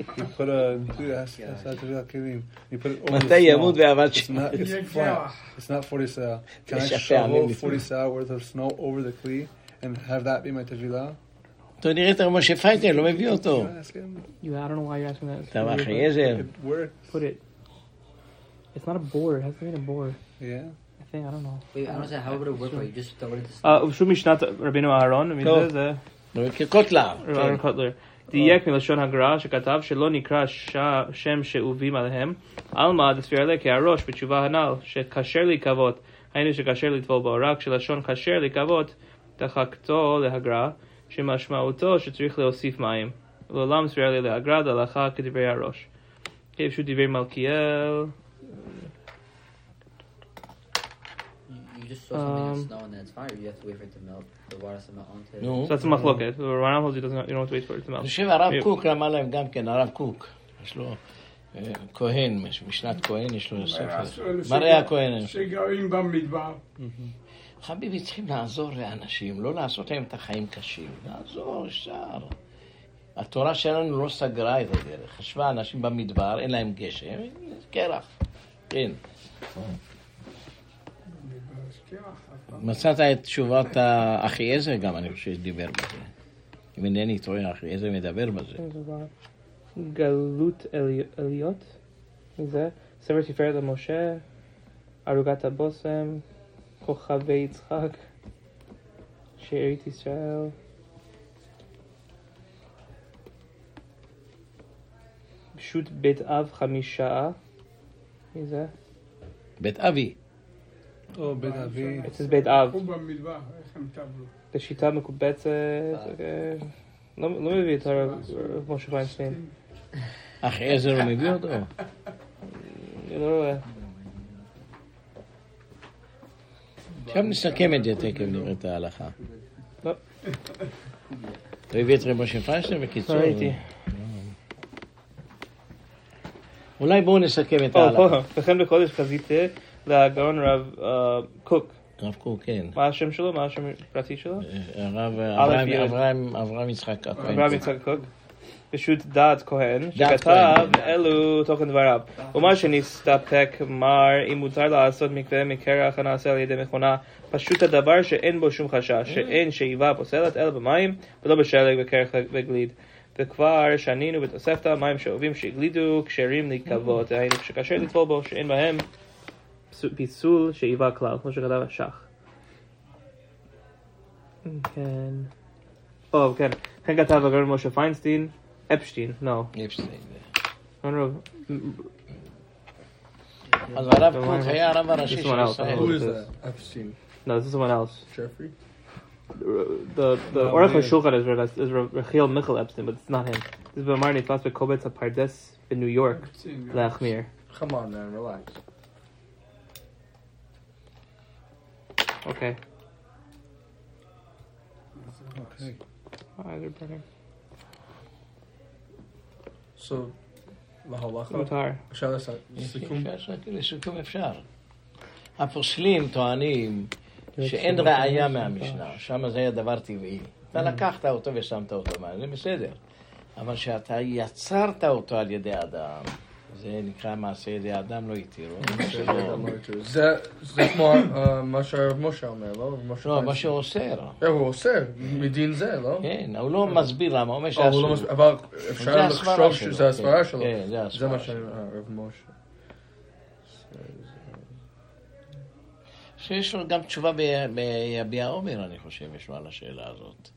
Speaker 1: מתי ימות ועבד שעה?
Speaker 3: It's not 40 seah. Can I shovel 40 seah worth of snow over the kli and have that be my tevilah?
Speaker 1: אתה נראה את משה פייטר, לא מביא אותו.
Speaker 2: I don't know why you're asking that.
Speaker 1: אתה אחיעזר.
Speaker 2: Put it. It's not a board. It has to be in a board.
Speaker 3: Yeah.
Speaker 2: I think, I don't know.
Speaker 4: Wait, I don't know how would it work where you just throw it into
Speaker 2: שוב משנת רבינו אהרון, מי זה?
Speaker 1: כקוטלר.
Speaker 2: אהרון קוטלר. דייק מלשון הגר"א שכתב שלא נקרא שם שאובים עליהם, עלמא דסביר עליה כהראש בתשובה הנ"ל, שכשר להיקוות, היינו שכשר לטבול בו, רק שלשון כשר להיקוות דחקתו להגר"א, שמשמעותו שצריך להוסיף מים. לעולם סביר עליה להגר"א דהלכה כדברי הראש. פשוט דברי מלכיאל.
Speaker 4: You just throw something in snow and then it's fine, or you have to wait for it to melt, the water to melt onto it.
Speaker 2: No. So that's a machloket. Rambam holds you don't have to wait for it to melt.
Speaker 1: חושב הרב קוק אמר להם גם כן, הרב קוק, יש לו כהן, משנת כהן יש לו ספר. מראה הכהן.
Speaker 7: שגרים במדבר.
Speaker 1: חביבי, צריכים לעזור לאנשים, לא לעשות להם את החיים קשים. לעזור, אפשר. התורה שלנו לא סגרה את הדרך. חשבה אנשים במדבר, אין להם גשם, קרח. כן. מצאת את תשובת אחיעזר גם, אני חושב שדיבר בזה. אם אינני טועה, אחיעזר מדבר בזה.
Speaker 2: גלות אליות, זה ספר תפארת למשה, ערוגת הבושם, כוכבי יצחק, שארית ישראל. פשוט בית אב 5 זה?
Speaker 1: בית אבי.
Speaker 3: או בית אבי.
Speaker 2: זה בית אב.
Speaker 7: הוא במדבר, איך הם טבלו?
Speaker 2: בשיטה מקובצת, לא מביא את הרב משה פיינשטיין.
Speaker 1: אחיעזר הוא מביא אותו?
Speaker 2: אני לא רואה.
Speaker 1: עכשיו נסכם את זה תקף, נראה את ההלכה.
Speaker 2: לא.
Speaker 1: לא הביא את רב משה פיינשטיין בקיצור?
Speaker 2: לא ראיתי.
Speaker 1: אולי בואו נסכם את ההלכה.
Speaker 2: וכן בחודש חזיתי לגאון רב קוק.
Speaker 1: רב קוק, כן.
Speaker 2: מה השם שלו? מה השם הפרטי שלו?
Speaker 1: הרב אברהם יצחק הכהן.
Speaker 2: אברהם יצחק קוק. פשוט דעת כהן, שכתב אלו תוכן דבריו. ומה שנסתפק מר, אם מותר לעשות מקווה מקרח הנעשה על ידי מכונה, פשוט הדבר שאין בו שום חשש, שאין שאיבה פוסלת אלא במים, ולא בשלג וקרח וגליד. וכבר שנינו בתוספתא, מים שאובים שהגלידו, כשרים להיקוות, היינו שכשר לטבול בו, שאין בהם פיסול שאיבה כלל, כמו שכתב השח. כן. כן. כן כתב הגאון משה פיינשטיין, אפשטיין, לא.
Speaker 1: אפשטיין. אז הרב קוק היה הרב הראשי של ישראל.
Speaker 3: Who is that? Epstein.
Speaker 2: No, this is someone else.
Speaker 3: Jeffrey?
Speaker 2: The Oracle Shulchan is Rachiel Michael Epstein, but it's not him. This is Bamar Nifas Bekobetz HaPardes in New York, Leachmir.
Speaker 3: Come on, man, relax.
Speaker 2: Okay.
Speaker 3: Okay.
Speaker 2: Eyes are burning.
Speaker 3: So, להלכה?
Speaker 2: מותר.
Speaker 3: אפשר לעשות סיכום?
Speaker 1: לסיכום אפשר. הפוסלים טוענים שאין ראייה מהמשנה, שם זה היה דבר טבעי. אתה לקחת אותו ושמת אותו, זה בסדר. אבל שאתה יצרת אותו על ידי אדם, זה נקרא מעשה ידי אדם לא התירו.
Speaker 3: זה כמו מה שהרב משה אומר, לא?
Speaker 1: לא, מה שהוא אוסר.
Speaker 3: הוא אוסר, מדין זה, לא?
Speaker 1: כן, הוא לא מסביר למה, הוא אומר שאסור.
Speaker 3: אבל אפשר לחשוב שזה הסברה שלו.
Speaker 1: כן, זה הסברה שלו.
Speaker 3: זה מה שהרב משה.
Speaker 1: שיש לו גם תשובה ביביע עומר, אני חושב, יש לו על השאלה הזאת.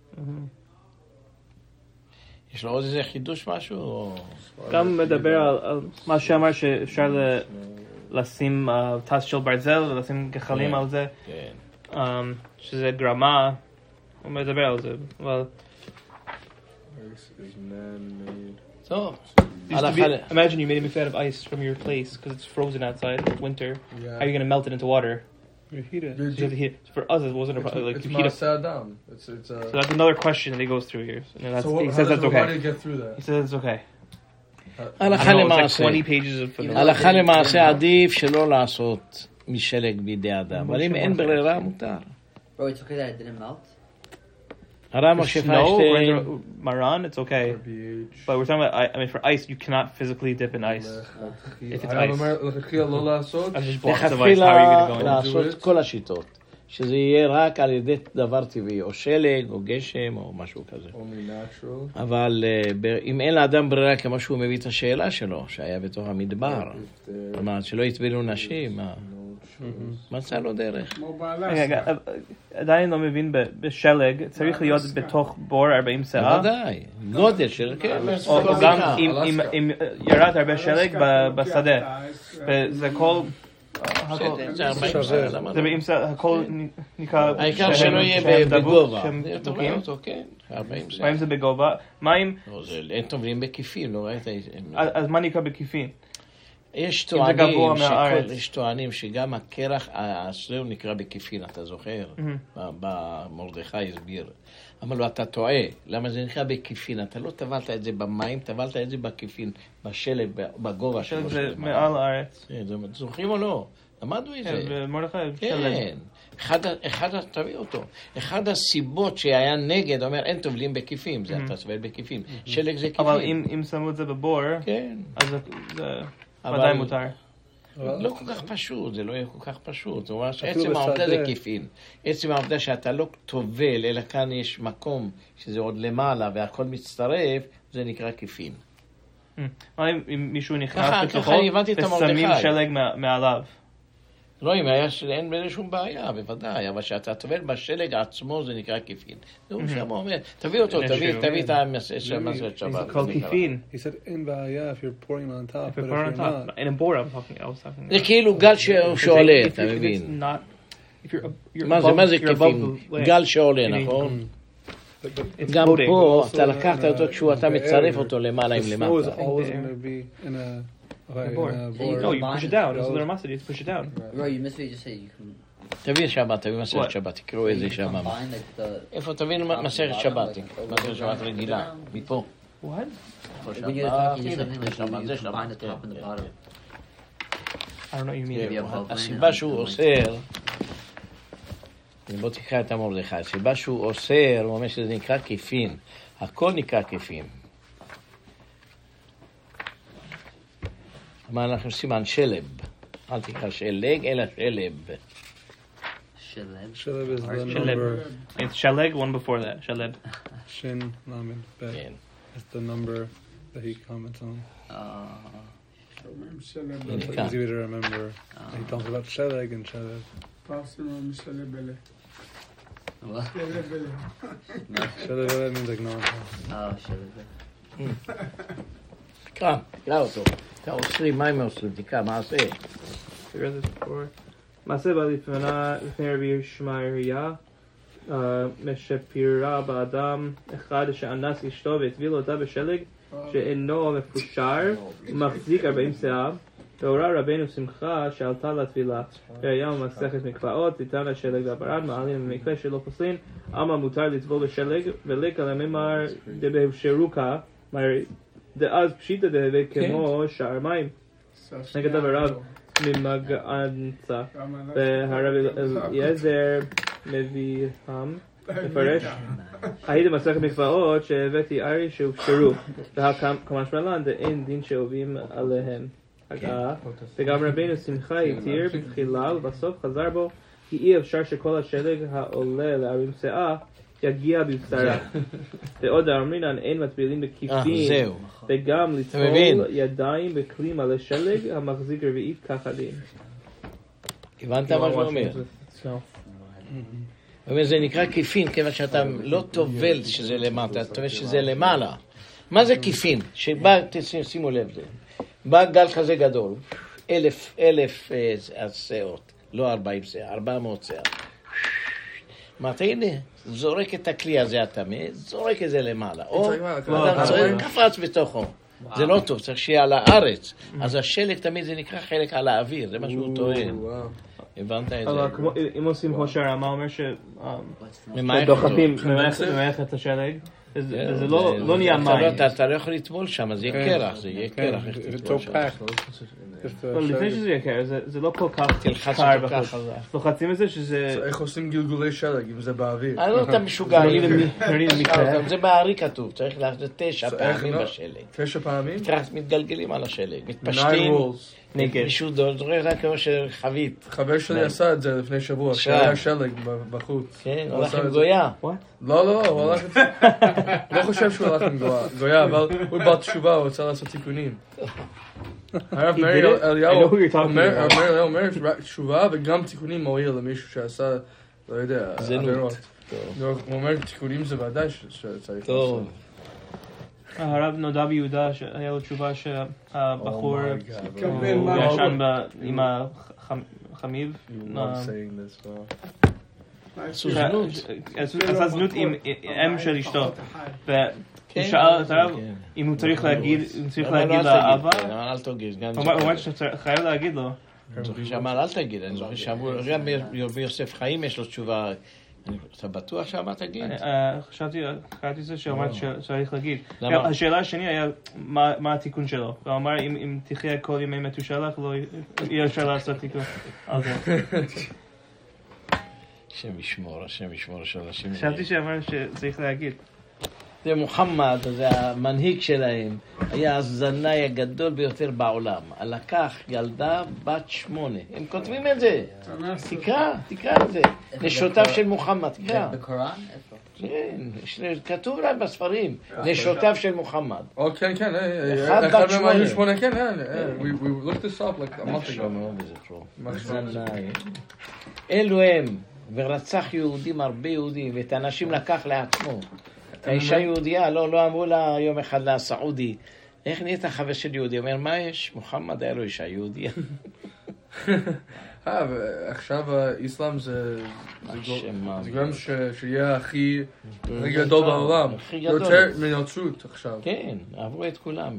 Speaker 1: יש לו עוד איזה חידוש משהו?
Speaker 2: גם מדבר על מה שאמר שאפשר לשים טס של ברזל ולשים גחלים על זה, שזה גרמה, הוא מדבר על זה, אבל...
Speaker 1: טוב.
Speaker 2: Imagine you made a fan of ice from your place because it's frozen outside, winter. How are you going to melt it into water?
Speaker 5: You heat it.
Speaker 2: You have to heat it. For us, it wasn't a problem. Like,
Speaker 3: it's
Speaker 2: you heat it. So that's another question that he goes through here. And that's, he says that's okay.
Speaker 3: How did you get through that?
Speaker 2: He says it's okay.
Speaker 1: הלכה למעשה.
Speaker 2: 20 pages of...
Speaker 1: הלכה למעשה עדיף שלא לעשות משלג בידי אדם. אבל אם אין ברירה, מותר.
Speaker 4: Bro, it's okay that it didn't melt?
Speaker 1: הרב משה פיינשטיין.
Speaker 2: Maran, it's okay. But we're talking about, I mean, for ice, you cannot physically dip in ice. If it's ice. I've just blocks of ice. How are you going to go in?
Speaker 1: לעשות כל השיטות. שזה יהיה רק על ידי דבר טבעי, או שלג, או גשם, או משהו כזה. אבל אם אין לאדם ברירה כמו שהוא מביא את השאלה שלו, שהיה בתוך המדבר, זאת אומרת, שלא יטבלו נשים, מצא לו דרך.
Speaker 2: עדיין לא מבין בשלג, צריך להיות בתוך בור 40 שעה.
Speaker 1: בוודאי, גודל של...
Speaker 2: או גם אם ירד הרבה שלג בשדה. וזה כל...
Speaker 1: זה 40 שעה, למה לא?
Speaker 2: הכל נקרא...
Speaker 1: העיקר שלא יהיה בגובה. אתה רואה אותו, כן, 40 שעה.
Speaker 2: מה אם זה בגובה? מה אם...
Speaker 1: אין טובלים בכיפין, לא ראית?
Speaker 2: אז מה נקרא בכיפין?
Speaker 1: יש טוענים שגם הקרח האסור נקרא בכיפין, אתה זוכר? במרדכי הסביר. אמר לו, אתה טועה. למה זה נקרא בכיפין? אתה לא טבלת את זה במים, טבלת את זה בכיפין, בשלג, בגובה שלו.
Speaker 2: זה מעל הארץ.
Speaker 1: זוכרים או לא? למדו את זה.
Speaker 2: במרדכי,
Speaker 1: כן. תביא אותו. אחד הסיבות שהיה נגד, אומר, אין טובלים בכיפים, זה אתה טובל בכיפים. שלג זה כיפין.
Speaker 2: אבל אם שמו את זה בבור, אז זה... ודאי מותר.
Speaker 1: לא כל כך פשוט, זה לא יהיה כל כך פשוט. זאת אומרת שעצם העובדה זה כיפין. עצם העובדה שאתה לא טובל, אלא כאן יש מקום שזה עוד למעלה והכל מצטרף, זה נקרא כיפין.
Speaker 2: אם מישהו נכנס בתוכו ושמים שלג מעליו.
Speaker 1: לא, אם אין בזה שום בעיה, בוודאי, אבל שאתה טובל בשלג עצמו זה נקרא כיפין. זה הוא שם אומר, תביא אותו, תביא את המסעת שבת.
Speaker 2: It's called כיפין.
Speaker 5: He said, אין בעיה if you're pouring on top, but if
Speaker 2: you're not. In a bore, I was talking.
Speaker 1: זה כאילו גל שעולה, אתה מבין. מה זה כיפין? גל שעולה, נכון? גם פה, אתה לקחת אותו כשאתה מצרף אותו למעלה עם למטה.
Speaker 2: No, you push it down. It's a little muscle. You push it down.
Speaker 4: Bro, you missed what you just said. You can...
Speaker 1: תביא שבת, תביא מסכת שבת, תקראו איזה שם. איפה תביא מסכת שבת? מסכת שבת רגילה, מפה.
Speaker 2: What?
Speaker 4: When you're talking, you just something like you combine the top and the bottom.
Speaker 2: I don't know what you mean.
Speaker 1: הסיבה שהוא אוסר, בוא תקרא את המרדכי, הסיבה שהוא אוסר, הוא אומר שזה נקרא כיפין. הכל נקרא כיפין. מה אנחנו סימן שלב, אל תקרא שלג, אלא שלב.
Speaker 5: Shaleb is the number.
Speaker 2: It's shaleg, one before that. Shaleb.
Speaker 5: Shin Lamed Bet. It's the number that he comments on. It's easy to remember. He talks about Shaleg and Shaleb.
Speaker 4: What?
Speaker 5: Shaleb means like non-stop.
Speaker 4: Oh, Shaleb.
Speaker 1: תקרא אותו. אתה אוסרים, מה הם אוסרים? תקרא, מה עשה?
Speaker 2: מעשה בא לפני רבי שמעיה, משפירה באדם אחד שאנס אשתו והטביל אותה בשלג שאינו מפושר ומחזיק 40 שעה, והורה רבנו שמחה שעלתה לטבילה והיה מסכת מקוואות, ניתן השלג והברד, מעלים במקווה שלא פוסלין, אמה מותר לטבול בשלג ולקה לממר דבהפשרוקה, דאז פשיטה דהווה כמו שער מים. נגד הרב ממגענצה והרב אליעזר מביאם לפרש הייתי מסכת מקוואות שהבאתי ארי שהופשרו וכמשמע לן אין דין שאובים עליהם הגעה וגם רבינו שמחה התיר בתחילה ובסוף חזר בו כי אי אפשר שכל השלג העולה להרים שאה יגיע בבשרה ועוד האמרינן אין מטבילים בכיפים וגם לטבול ידיים בכלי מלא שלג המחזיק רביעית ככה דין.
Speaker 1: הבנת מה שהוא אומר? זה נקרא כיפין, כיוון שאתה לא טובל שזה למטה, אתה טובל שזה למעלה. מה זה כיפין? שבא, שימו לב זה, בא גל כזה גדול, 1,000 שערות, לא 40 שער, 400 שער. מה אתה הנה? זורק את הכלי הזה התמה, זורק את זה למעלה. או אדם צועק, קפץ בתוכו. זה לא טוב, צריך שיהיה על הארץ. אז השלג תמיד זה נקרא חלק על האוויר, זה מה שהוא טוען. הבנת את זה?
Speaker 2: אם עושים כמו שהרמה אומר
Speaker 1: דוחפים,
Speaker 2: ממערך את השלג, זה לא נהיה מים.
Speaker 1: אתה לא יכול לטבול שם, זה יהיה קרח, זה יהיה קרח.
Speaker 2: לפני שזה יהיה קרח, זה לא כל כך קר בחוץ. לוחצים את זה שזה...
Speaker 3: איך עושים גלגולי שלג אם זה באוויר?
Speaker 1: אני לא יודע משוגע. זה בארי כתוב, צריך לעשות 9 פעמים בשלג.
Speaker 3: 9 פעמים?
Speaker 1: מתגלגלים על השלג, מתפשטים. מישהו זורק רק כמו של חבית.
Speaker 3: חבר שלי עשה את זה לפני שבוע, שהיה שלג בחוץ.
Speaker 1: כן, הולך עם גויה.
Speaker 3: לא, הוא הולך... לא חושב שהוא הולך עם גויה, אבל הוא בא תשובה, הוא רוצה לעשות תיקונים. הרב אליהו אומר תשובה וגם תיקונים מועיל למישהו שעשה, לא יודע, עבירות. הוא אומר תיקונים זה ודאי שצריך לעשות.
Speaker 2: הרב נודע ביהודה שהיה לו תשובה שהבחור ישן עם החמיב עשה זנות עם אם של אשתו הוא שאל את הרב אם הוא צריך להגיד לאבא
Speaker 1: אל תגיד
Speaker 2: הוא אומר שחייב להגיד לו
Speaker 1: אני זוכר שאמר אל תגיד אני זוכר שאמרו גם ביוסף חיים יש לו תשובה אתה בטוח שאמרת תגיד?
Speaker 2: קראתי זה שאומרת שצריך להגיד. השאלה השני היה מה התיקון שלו. הוא אמר אם תחיה כל ימי מתו שלך לא יהיה אפשר לעשות תיקון.
Speaker 1: השם ישמור של אנשים.
Speaker 2: חשבתי שאמר שצריך להגיד.
Speaker 1: זה מוחמד, זה המנהיג שלהם, היה הזנאי הגדול ביותר בעולם. לקח ילדה בת 8. הם כותבים את זה. תקרא את זה. נשותיו של מוחמד, תקרא.
Speaker 4: בקוראן?
Speaker 1: כן, כתוב רק בספרים. נשותיו של מוחמד.
Speaker 3: כן, כן.
Speaker 1: אחד בת 8.
Speaker 3: כן, we looked this up like a month ago.
Speaker 1: זנאי. אלו הם, ורצח יהודים, הרבה יהודים, ואת האנשים לקח לעצמו. האישה יהודיה, לא אמרו לה יום אחד לסעודי, איך נהיית חבר של יהודי? אומר, מה יש? מוחמד היה לו אישה יהודיה.
Speaker 3: עכשיו האסלאם זה גם שיהיה הכי גדול בעולם. יותר מנצרות עכשיו.
Speaker 1: כן, עברו את כולם.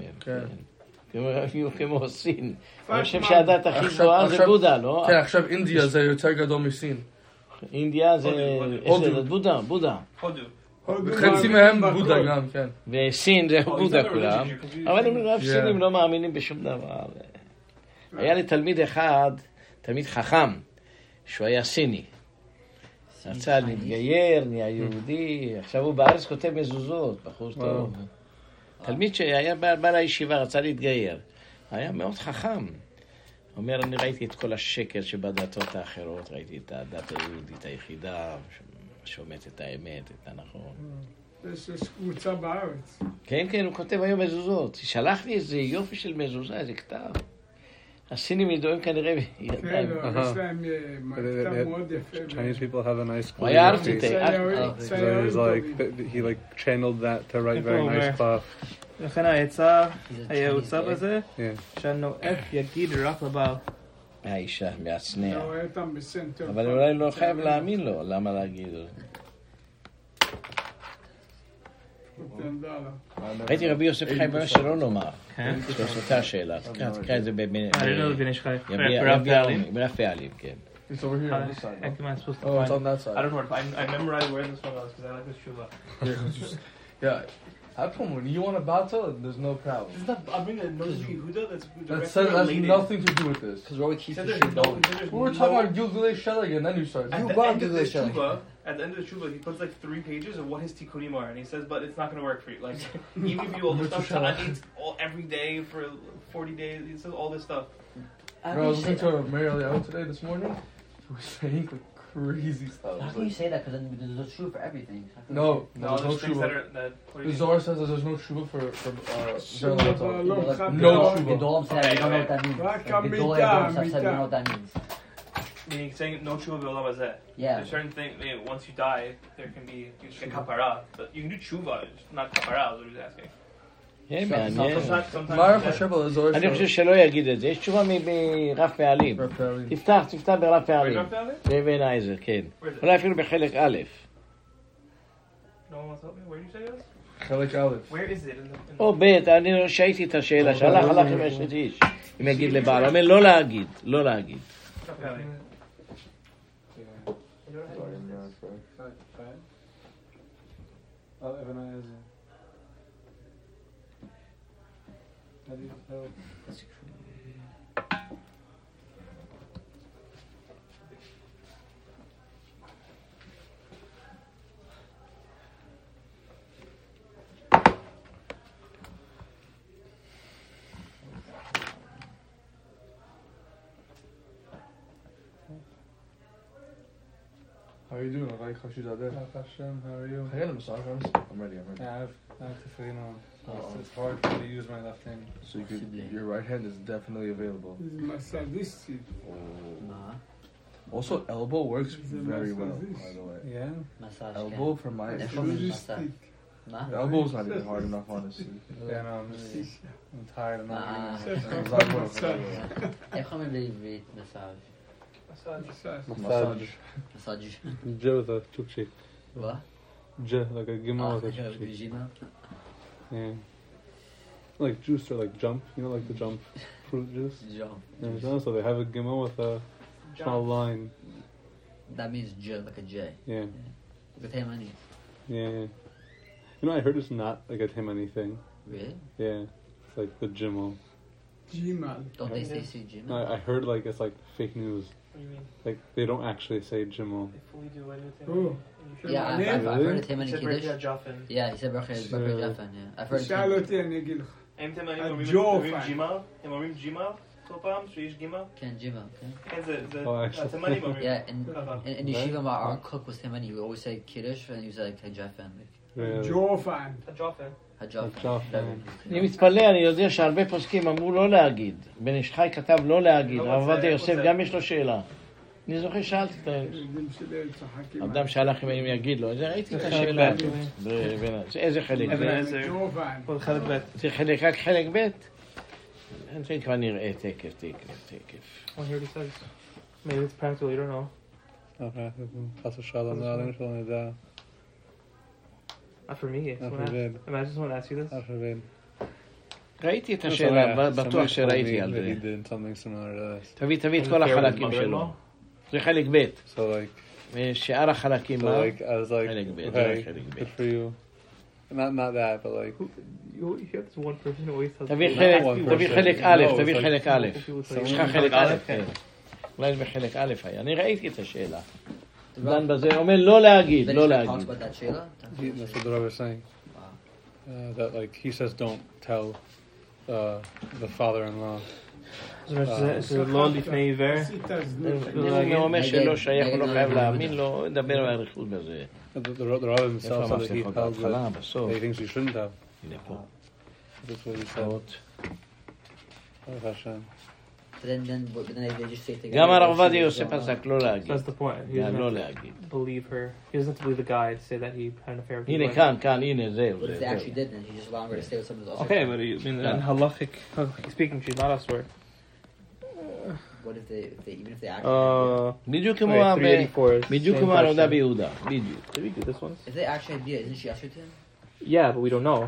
Speaker 1: כמו סין. אני חושב שהדת הכי גבוהה זה בודה, לא?
Speaker 3: כן, עכשיו אינדיה זה יותר גדול מסין.
Speaker 1: אינדיה זה... בודה.
Speaker 3: חצי מהם בודה גם, כן.
Speaker 1: וסין זה בודה כולם, אבל הסינים לא מאמינים בשום דבר. היה לי תלמיד אחד, תלמיד חכם, שהוא היה סיני. רצה להתגייר, נהיה יהודי, עכשיו הוא בארץ כותב מזוזות, בחור טוב. תלמיד שהיה בא לישיבה, רצה להתגייר. היה מאוד חכם. אומר, אני ראיתי את כל השקר שבדתות האחרות, ראיתי את הדת היהודית היחידה, שומעת את האמת, את הנכון.
Speaker 7: יש קבוצה בארץ.
Speaker 1: כן, הוא כותב היום מזוזות. שלח לי איזה יופי של מזוזה, איזה כתב. הסינים ידועים כנראה בידיים.
Speaker 7: כן, יש להם כתב מאוד יפה.
Speaker 5: Chinese people have a nice
Speaker 1: הוא היה ארטיטקט.
Speaker 5: he like channeled that to write very nice stuff.
Speaker 2: לכן העצה הייעוצה בזה, שהנואף יגיד רק לבעל.
Speaker 1: האישה מהצנע. אבל אולי לא חייב להאמין לו, למה להגיד לו? ראיתי רבי יוסף חיים במה שלא נאמר. יש אותה שאלה. תקרא את זה ברף פעלים, כן.
Speaker 2: It's over here on this side. How am I supposed to
Speaker 3: it's on that side.
Speaker 2: I don't know. I memorized where this one was because I like this shula.
Speaker 3: Yeah. I told him, when you want a battle, there's no problem.
Speaker 6: I'm bringing a Noz Yehuda that's
Speaker 3: That has nothing to do with this.
Speaker 4: Because Roy keeps the
Speaker 6: there's
Speaker 4: shit
Speaker 6: no,
Speaker 4: going.
Speaker 3: We were talking about Gilgulei Shelag, and then you started.
Speaker 6: At
Speaker 4: You
Speaker 6: the
Speaker 4: brought
Speaker 6: end of the
Speaker 4: Gilgulei Shelag.
Speaker 6: tshuva, at the end of the tshuva, he puts like 3 pages of what his tikkunim are, and he says, but it's not going to work for you. Like, he give you all this stuff, ta'anit every day for 40 days. He says all this stuff.
Speaker 3: Bro, I was listening to Mary Eliyahu today this morning. He was saying like crazy stuff.
Speaker 4: How can you say that? Because then there's true for everything.
Speaker 3: No,
Speaker 6: No,
Speaker 3: there's no
Speaker 6: there's things that
Speaker 3: tshuva.
Speaker 6: are that. What do
Speaker 3: The
Speaker 6: you
Speaker 3: Zohar says that there's no tshuva for
Speaker 7: Shuva
Speaker 3: Zerah.
Speaker 7: לא
Speaker 4: Like,
Speaker 7: מכבד.
Speaker 3: No tshuva.
Speaker 4: Gedolim said we don't know what that means.
Speaker 7: רק
Speaker 4: Gedolim
Speaker 7: המידה,
Speaker 4: said we don't know
Speaker 7: המידה.
Speaker 4: what that means.
Speaker 6: mean? He's saying no tshuva b'olam hazeh.
Speaker 4: Yeah.
Speaker 6: There's certain things. Once you die, there can be you can get kapara, but you can do tshuva, it's not kapara. Is what he's asking.
Speaker 1: כן, מעניין.
Speaker 3: מה אני חושב על הזוהר
Speaker 1: אני חושב שלא יגיד את זה. יש תשובה ברף פעלים. תפתח ברף פעלים. באבן העזר, כן. אולי אפילו בחלק א'.
Speaker 6: No one wants to help me. Where did you say it?
Speaker 3: חלק א'.
Speaker 6: Where is it? In the
Speaker 1: או ב', אני ראיתי את השאלה, הלך עם אשת איש. אם יגיד לבעל, אומר לא להגיד, לא להגיד.
Speaker 3: How are you doing? Like Hashem,
Speaker 5: how are you?
Speaker 3: I got a massage. I'm ready.
Speaker 5: Yeah, I have to figure out. It's hard for me to use my left hand.
Speaker 3: So your right hand is definitely available.
Speaker 7: מסדיסטי.
Speaker 3: Also, elbow works very well, by the way.
Speaker 5: Yeah?
Speaker 4: Massage.
Speaker 3: Elbow for my
Speaker 7: שוריסטי.
Speaker 3: the elbow's not even hard enough, honestly.
Speaker 5: Yeah, no, I'm tired. I'm not
Speaker 4: איך אומרים בעברית מסאז'?
Speaker 5: Massage.
Speaker 4: מסאג'.
Speaker 5: J with a chukchi.
Speaker 4: What?
Speaker 5: J, like a gimel with a chukchi.
Speaker 4: Vagina?
Speaker 5: Yeah. Like juice or like jump, you know, like the jump fruit juice.
Speaker 4: Jump.
Speaker 5: Yeah, so they have a gimel with a small line.
Speaker 4: That means J, like a J.
Speaker 5: Yeah.
Speaker 4: With him money.
Speaker 5: Yeah. You know, I heard it's not like a Timani thing.
Speaker 4: Really?
Speaker 5: Yeah. It's like the Gimel.
Speaker 7: ג'ימל.
Speaker 4: Don't they say Jim?
Speaker 5: No, I heard like it's like fake news.
Speaker 6: What do you mean?
Speaker 5: Like they don't actually say Gimel.
Speaker 6: They fully do anything.
Speaker 7: Oh.
Speaker 4: Yeah, I've heard it Timani
Speaker 6: He said
Speaker 4: Kiddush.
Speaker 6: Berkei Jafen.
Speaker 4: Yeah, he said Berkei Jafen, yeah. I've heard it.
Speaker 7: שאל אותי, אני אגיד לך.
Speaker 6: הם תימנים
Speaker 7: הג'ופן.
Speaker 6: אומרים ג'ימל? הם אומרים ג'ימל כל פעם שיש גימל?
Speaker 4: Ken Jima, okay?
Speaker 6: כן, זה
Speaker 5: Oh, actually.
Speaker 6: התימנים אומרים.
Speaker 4: Yeah, in Yeshiva, our cook was Timani. He would always say Kiddush, and he was like Hajafen.
Speaker 5: Really?
Speaker 7: ג'ופן.
Speaker 6: הג'ופן.
Speaker 4: Hajafen.
Speaker 1: אני מתפלא, אני יודע שהרבה פוסקים אמרו לא להגיד. בן איש חי כתב לא להגיד. הרב עובדיה יוסף גם יש לו שאלה. אני זוכר שאלתי את
Speaker 7: ילדים שלי צוחקים.
Speaker 1: האדם שהלך אם יגיד לו, ראיתי את השאלה. איזה חלק ב'?
Speaker 7: ג'ופן.
Speaker 2: חלק ב'.
Speaker 1: זה רק חלק ב'? אני כבר נראה תקף.
Speaker 2: Oh, here it says. Maybe it's practical, you don't know.
Speaker 5: Okay. Chas v'shalom. No, I didn't feel like that.
Speaker 2: Not for me.
Speaker 5: Not forbid.
Speaker 2: Imagine someone asks you this.
Speaker 5: Not forbid.
Speaker 1: ראיתי את השאלה, בטוח שראיתי על
Speaker 5: He
Speaker 1: זה.
Speaker 5: did something similar to this.
Speaker 1: תביא את כל החלקים שלו. זה חלק ב'.
Speaker 5: So like,
Speaker 1: ושאר החלקים,
Speaker 5: so
Speaker 1: מה?
Speaker 5: like, I was like,
Speaker 1: חלק ב',
Speaker 5: okay,
Speaker 1: חלק ב'.
Speaker 5: good for you. Not that, but like,
Speaker 2: You have this one person who always tells
Speaker 1: תביא
Speaker 2: you.
Speaker 1: חלק א',
Speaker 5: No,
Speaker 1: תביא
Speaker 5: it's
Speaker 1: חלק
Speaker 5: like-
Speaker 1: א'.
Speaker 2: People
Speaker 1: יש
Speaker 2: tell
Speaker 1: לך
Speaker 2: you.
Speaker 1: חלק א', כן. אולי זה בחלק א' היה. אני ראיתי את השאלה. דן בזה, אומר לא להגיד, לא
Speaker 4: Talks
Speaker 1: להגיד.
Speaker 4: about that Sheila.
Speaker 5: that's what the Rebbe was saying. That like, he says don't tell the father-in-law.
Speaker 2: זה לא לפני עיוור.
Speaker 7: עשית זנות.
Speaker 1: הוא אומר שלא שייך, הוא לא חייב להאמין לו, נדבר על האריכות בזה.
Speaker 5: The Rebbe himself
Speaker 1: איפה
Speaker 5: said that he
Speaker 1: המפתחות
Speaker 5: held
Speaker 1: בהתחלה,
Speaker 5: that
Speaker 1: בסוף.
Speaker 5: he thinks you shouldn't have.
Speaker 1: הנה פה.
Speaker 5: That's what he said. Baruch Hashem.
Speaker 4: But then they just say together.
Speaker 1: גם הרב עובדיה יוסף פסק לא להגיד.
Speaker 2: That's the point. He
Speaker 1: גם
Speaker 2: doesn't
Speaker 1: לא
Speaker 2: have
Speaker 1: להגיד.
Speaker 2: to believe her. He doesn't have to believe the guy to say that he had an affair with
Speaker 1: הנה
Speaker 2: his wife.
Speaker 1: כאן, הנה זהו.
Speaker 4: What if they actually did then? He just allowed her to stay with someone else.
Speaker 2: Okay, but I mean, in halachic speaking, she's not a swear.
Speaker 4: What if they even if they actually
Speaker 1: בדיוק כמו
Speaker 2: Wait, 384 is
Speaker 1: בדיוק
Speaker 2: same
Speaker 1: כמו העבודה
Speaker 2: question.
Speaker 1: ביהודה. בדיוק.
Speaker 2: Did we do this one?
Speaker 4: if they actually did, isn't she ushered to him?
Speaker 2: Yeah, but we don't know.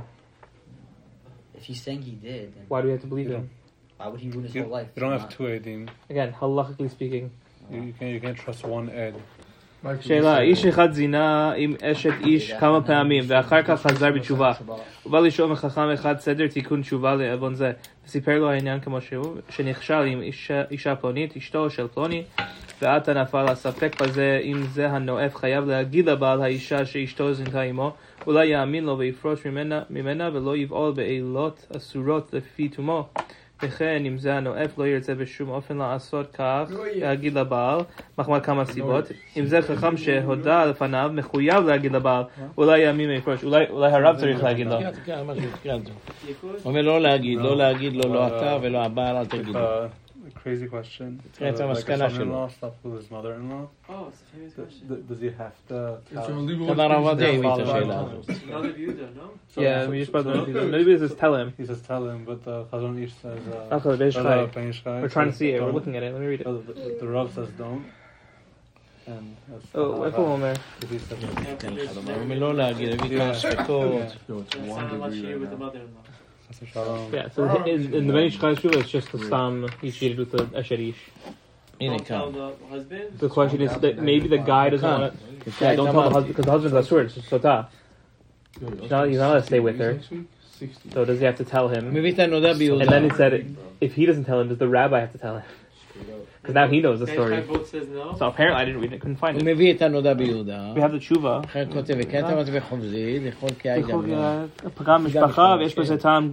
Speaker 4: If he's saying he did, then
Speaker 2: Why do we have to believe
Speaker 5: Yeah.
Speaker 2: him?
Speaker 4: why would he ruin his
Speaker 5: You,
Speaker 4: whole life?
Speaker 5: you don't
Speaker 4: Not-
Speaker 5: have two edim.
Speaker 2: Again, halachically speaking.
Speaker 5: You can't trust one ed.
Speaker 2: שאלה, איש אחד זינה עם אשת איש כמה פעמים ואחר כך חזר בתשובה. הוא בא לשאול מחכם אחד סדר תיקון תשובה לעוון זה, וסיפר לו העניין כמו שהוא, שנכשל עם אישה פלונית, אשתו של פלוני, ועתה נפל הספק בזה אם זה הנואף חייב להגיד לבעל האישה שאשתו זינתה עמו, אולי יאמין לו ויפרוש ממנה ולא יבעול בעילות אסורות לפי תומו. וכן אם זה הנואף לא ירצה בשום אופן לעשות כך, להגיד לבעל, מחמת כמה סיבות. אם זה חכם שהודה לפניו, מחויב להגיד לבעל, אולי יאמין ויפרוש, אולי הרב צריך להגיד לו.
Speaker 1: אומר לא להגיד לו, לא אתה ולא הבעל, אל תגיד לו.
Speaker 5: Crazy question.
Speaker 1: It's a mascana
Speaker 5: son-in-law slept with his mother-in-law.
Speaker 4: Oh, it's a famous question.
Speaker 5: Does he have to?
Speaker 1: תודה רבה די את השאלה הזאת.
Speaker 6: Another view, though, no?
Speaker 2: Yeah, we just maybe this is tell him.
Speaker 5: He says tell him, but Chazon Ish says.
Speaker 2: We're trying to see it. We're looking at it. Let me read it.
Speaker 5: The Rav says don't. And
Speaker 2: Oh, איפה הוא אומר?
Speaker 1: אומר לא להגיד, הביא כמה ספקות.
Speaker 2: Yeah, so in the Benish Chai Shuvah, it's just the Stam he cheated with the Esher Ish.
Speaker 1: הנה כאן.
Speaker 2: The question is that maybe the guy doesn't want to. Yeah, don't tell the husband because the husband's a sword. It's sotah. He's not allowed to stay with her. So does he have to tell him?
Speaker 1: מביא את הנודע ביהודה.
Speaker 2: And then it said, if he doesn't tell him, does the rabbi have to tell him? Because now he knows the story. So apparently I didn't read it, couldn't find
Speaker 1: הוא
Speaker 2: it.
Speaker 1: מביא את הנודע ביהודה.
Speaker 2: We have the tshuva.
Speaker 1: אחר כותב, וכן אתה מטבע חובזי, לכל קהי גמלה.
Speaker 2: פגם משפחה, ויש בזה טעם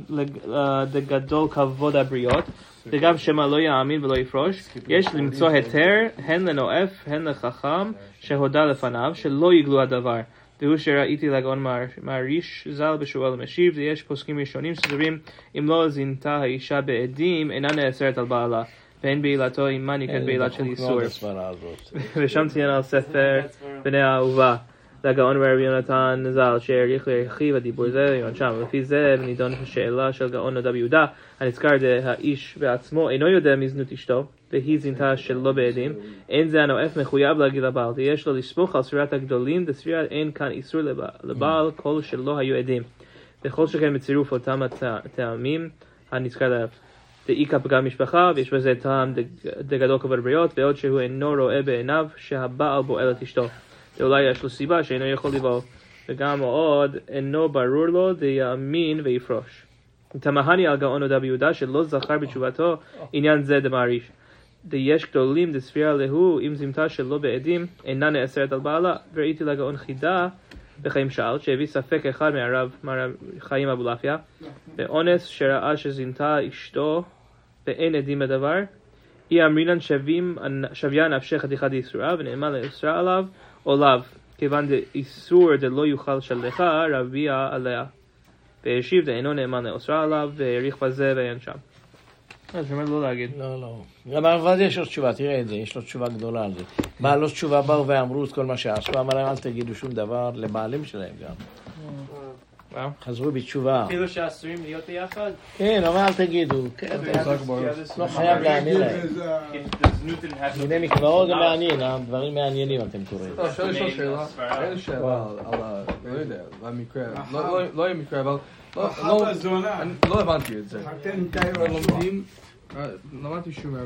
Speaker 2: לגדול כבוד הבריות. וגם שמא לא יאמין ולא יפרוש. יש למצוא היתר, הן לנואף, הן לחכם, שהודה לפניו, שלא יגלו הדבר. והוא שראיתי לגאון מעריש ז"ל בשועל המשיב, ויש פוסקים ראשונים סדורים, אם לא זינתה האישה בעדים, אינה נאסרת על בעלה. ואין בעילתו עמה נקראת בעילת של איסור. ושם ציין על ספר בני האהובה לגאון רבי יונתן ז"ל שהעריך להרחיב הדיבור זה יונשם. לפי זה נידון השאלה של גאון נודע ביהודה הנזכר האיש בעצמו אינו יודע מזנות אשתו והיא זינתה שלא בעדים, אין זה הנואף מחויב להגיד לבעל ויש לו לסמוך על ספירת הגדולים, בספירת אין כאן איסור לבעל כל שלא היו עדים, וכל שכן בצירוף אותם הטעמים הנזכר לב. דאיקה פגם משפחה, ויש בזה טעם דגדול כבוד הבריות, בעוד שהוא אינו רואה בעיניו שהבעל בועל את אשתו. ואולי יש לו סיבה שאינו יכול לבעול, וגם עוד אינו ברור לו דיאמין ויפרוש. תמהני על גאון נודע ביהודה שלא זכר בתשובתו עניין זה דמעריש. דיש גדולים דספירה להו אם זמתה שלא בעדים אינה נאסרת על בעלה, וראיתי לגאון חידה בחיים שאל שהביא ספק אחד מהרב חיים אבולעפיה באונס שראה שזינתה אשתו ואין עדים בדבר, היא אמרינן שוויה נפשי חתיכת איסורה ונאמר לאסרה עליו או לאו, כיוון דאיסור דלא יוכל שלחה רביע עליה, והשיב דאינו נאמן לאסרה עליו והעריך בזה ואין שם. אז שאומר לא להגיד.
Speaker 1: לא. גם הרב יש לו תשובה, תראה את זה, יש לו תשובה גדולה על זה. בעלות תשובה באו ואמרו את כל מה שעשו, אמר להם אל תגידו שום דבר לבעלים שלהם גם. חזרו בתשובה.
Speaker 6: אפילו שאסורים להיות ביחד?
Speaker 1: כן, אבל אל תגידו. לא חייב להאמין להם. דיני מקוואות זה מעניין, דברים מעניינים אתם קוראים.
Speaker 3: אפשר לשאול שאלה? אין שאלה לא יודע, לא יהיה מקרה, אבל לא הבנתי את זה. למדתי שום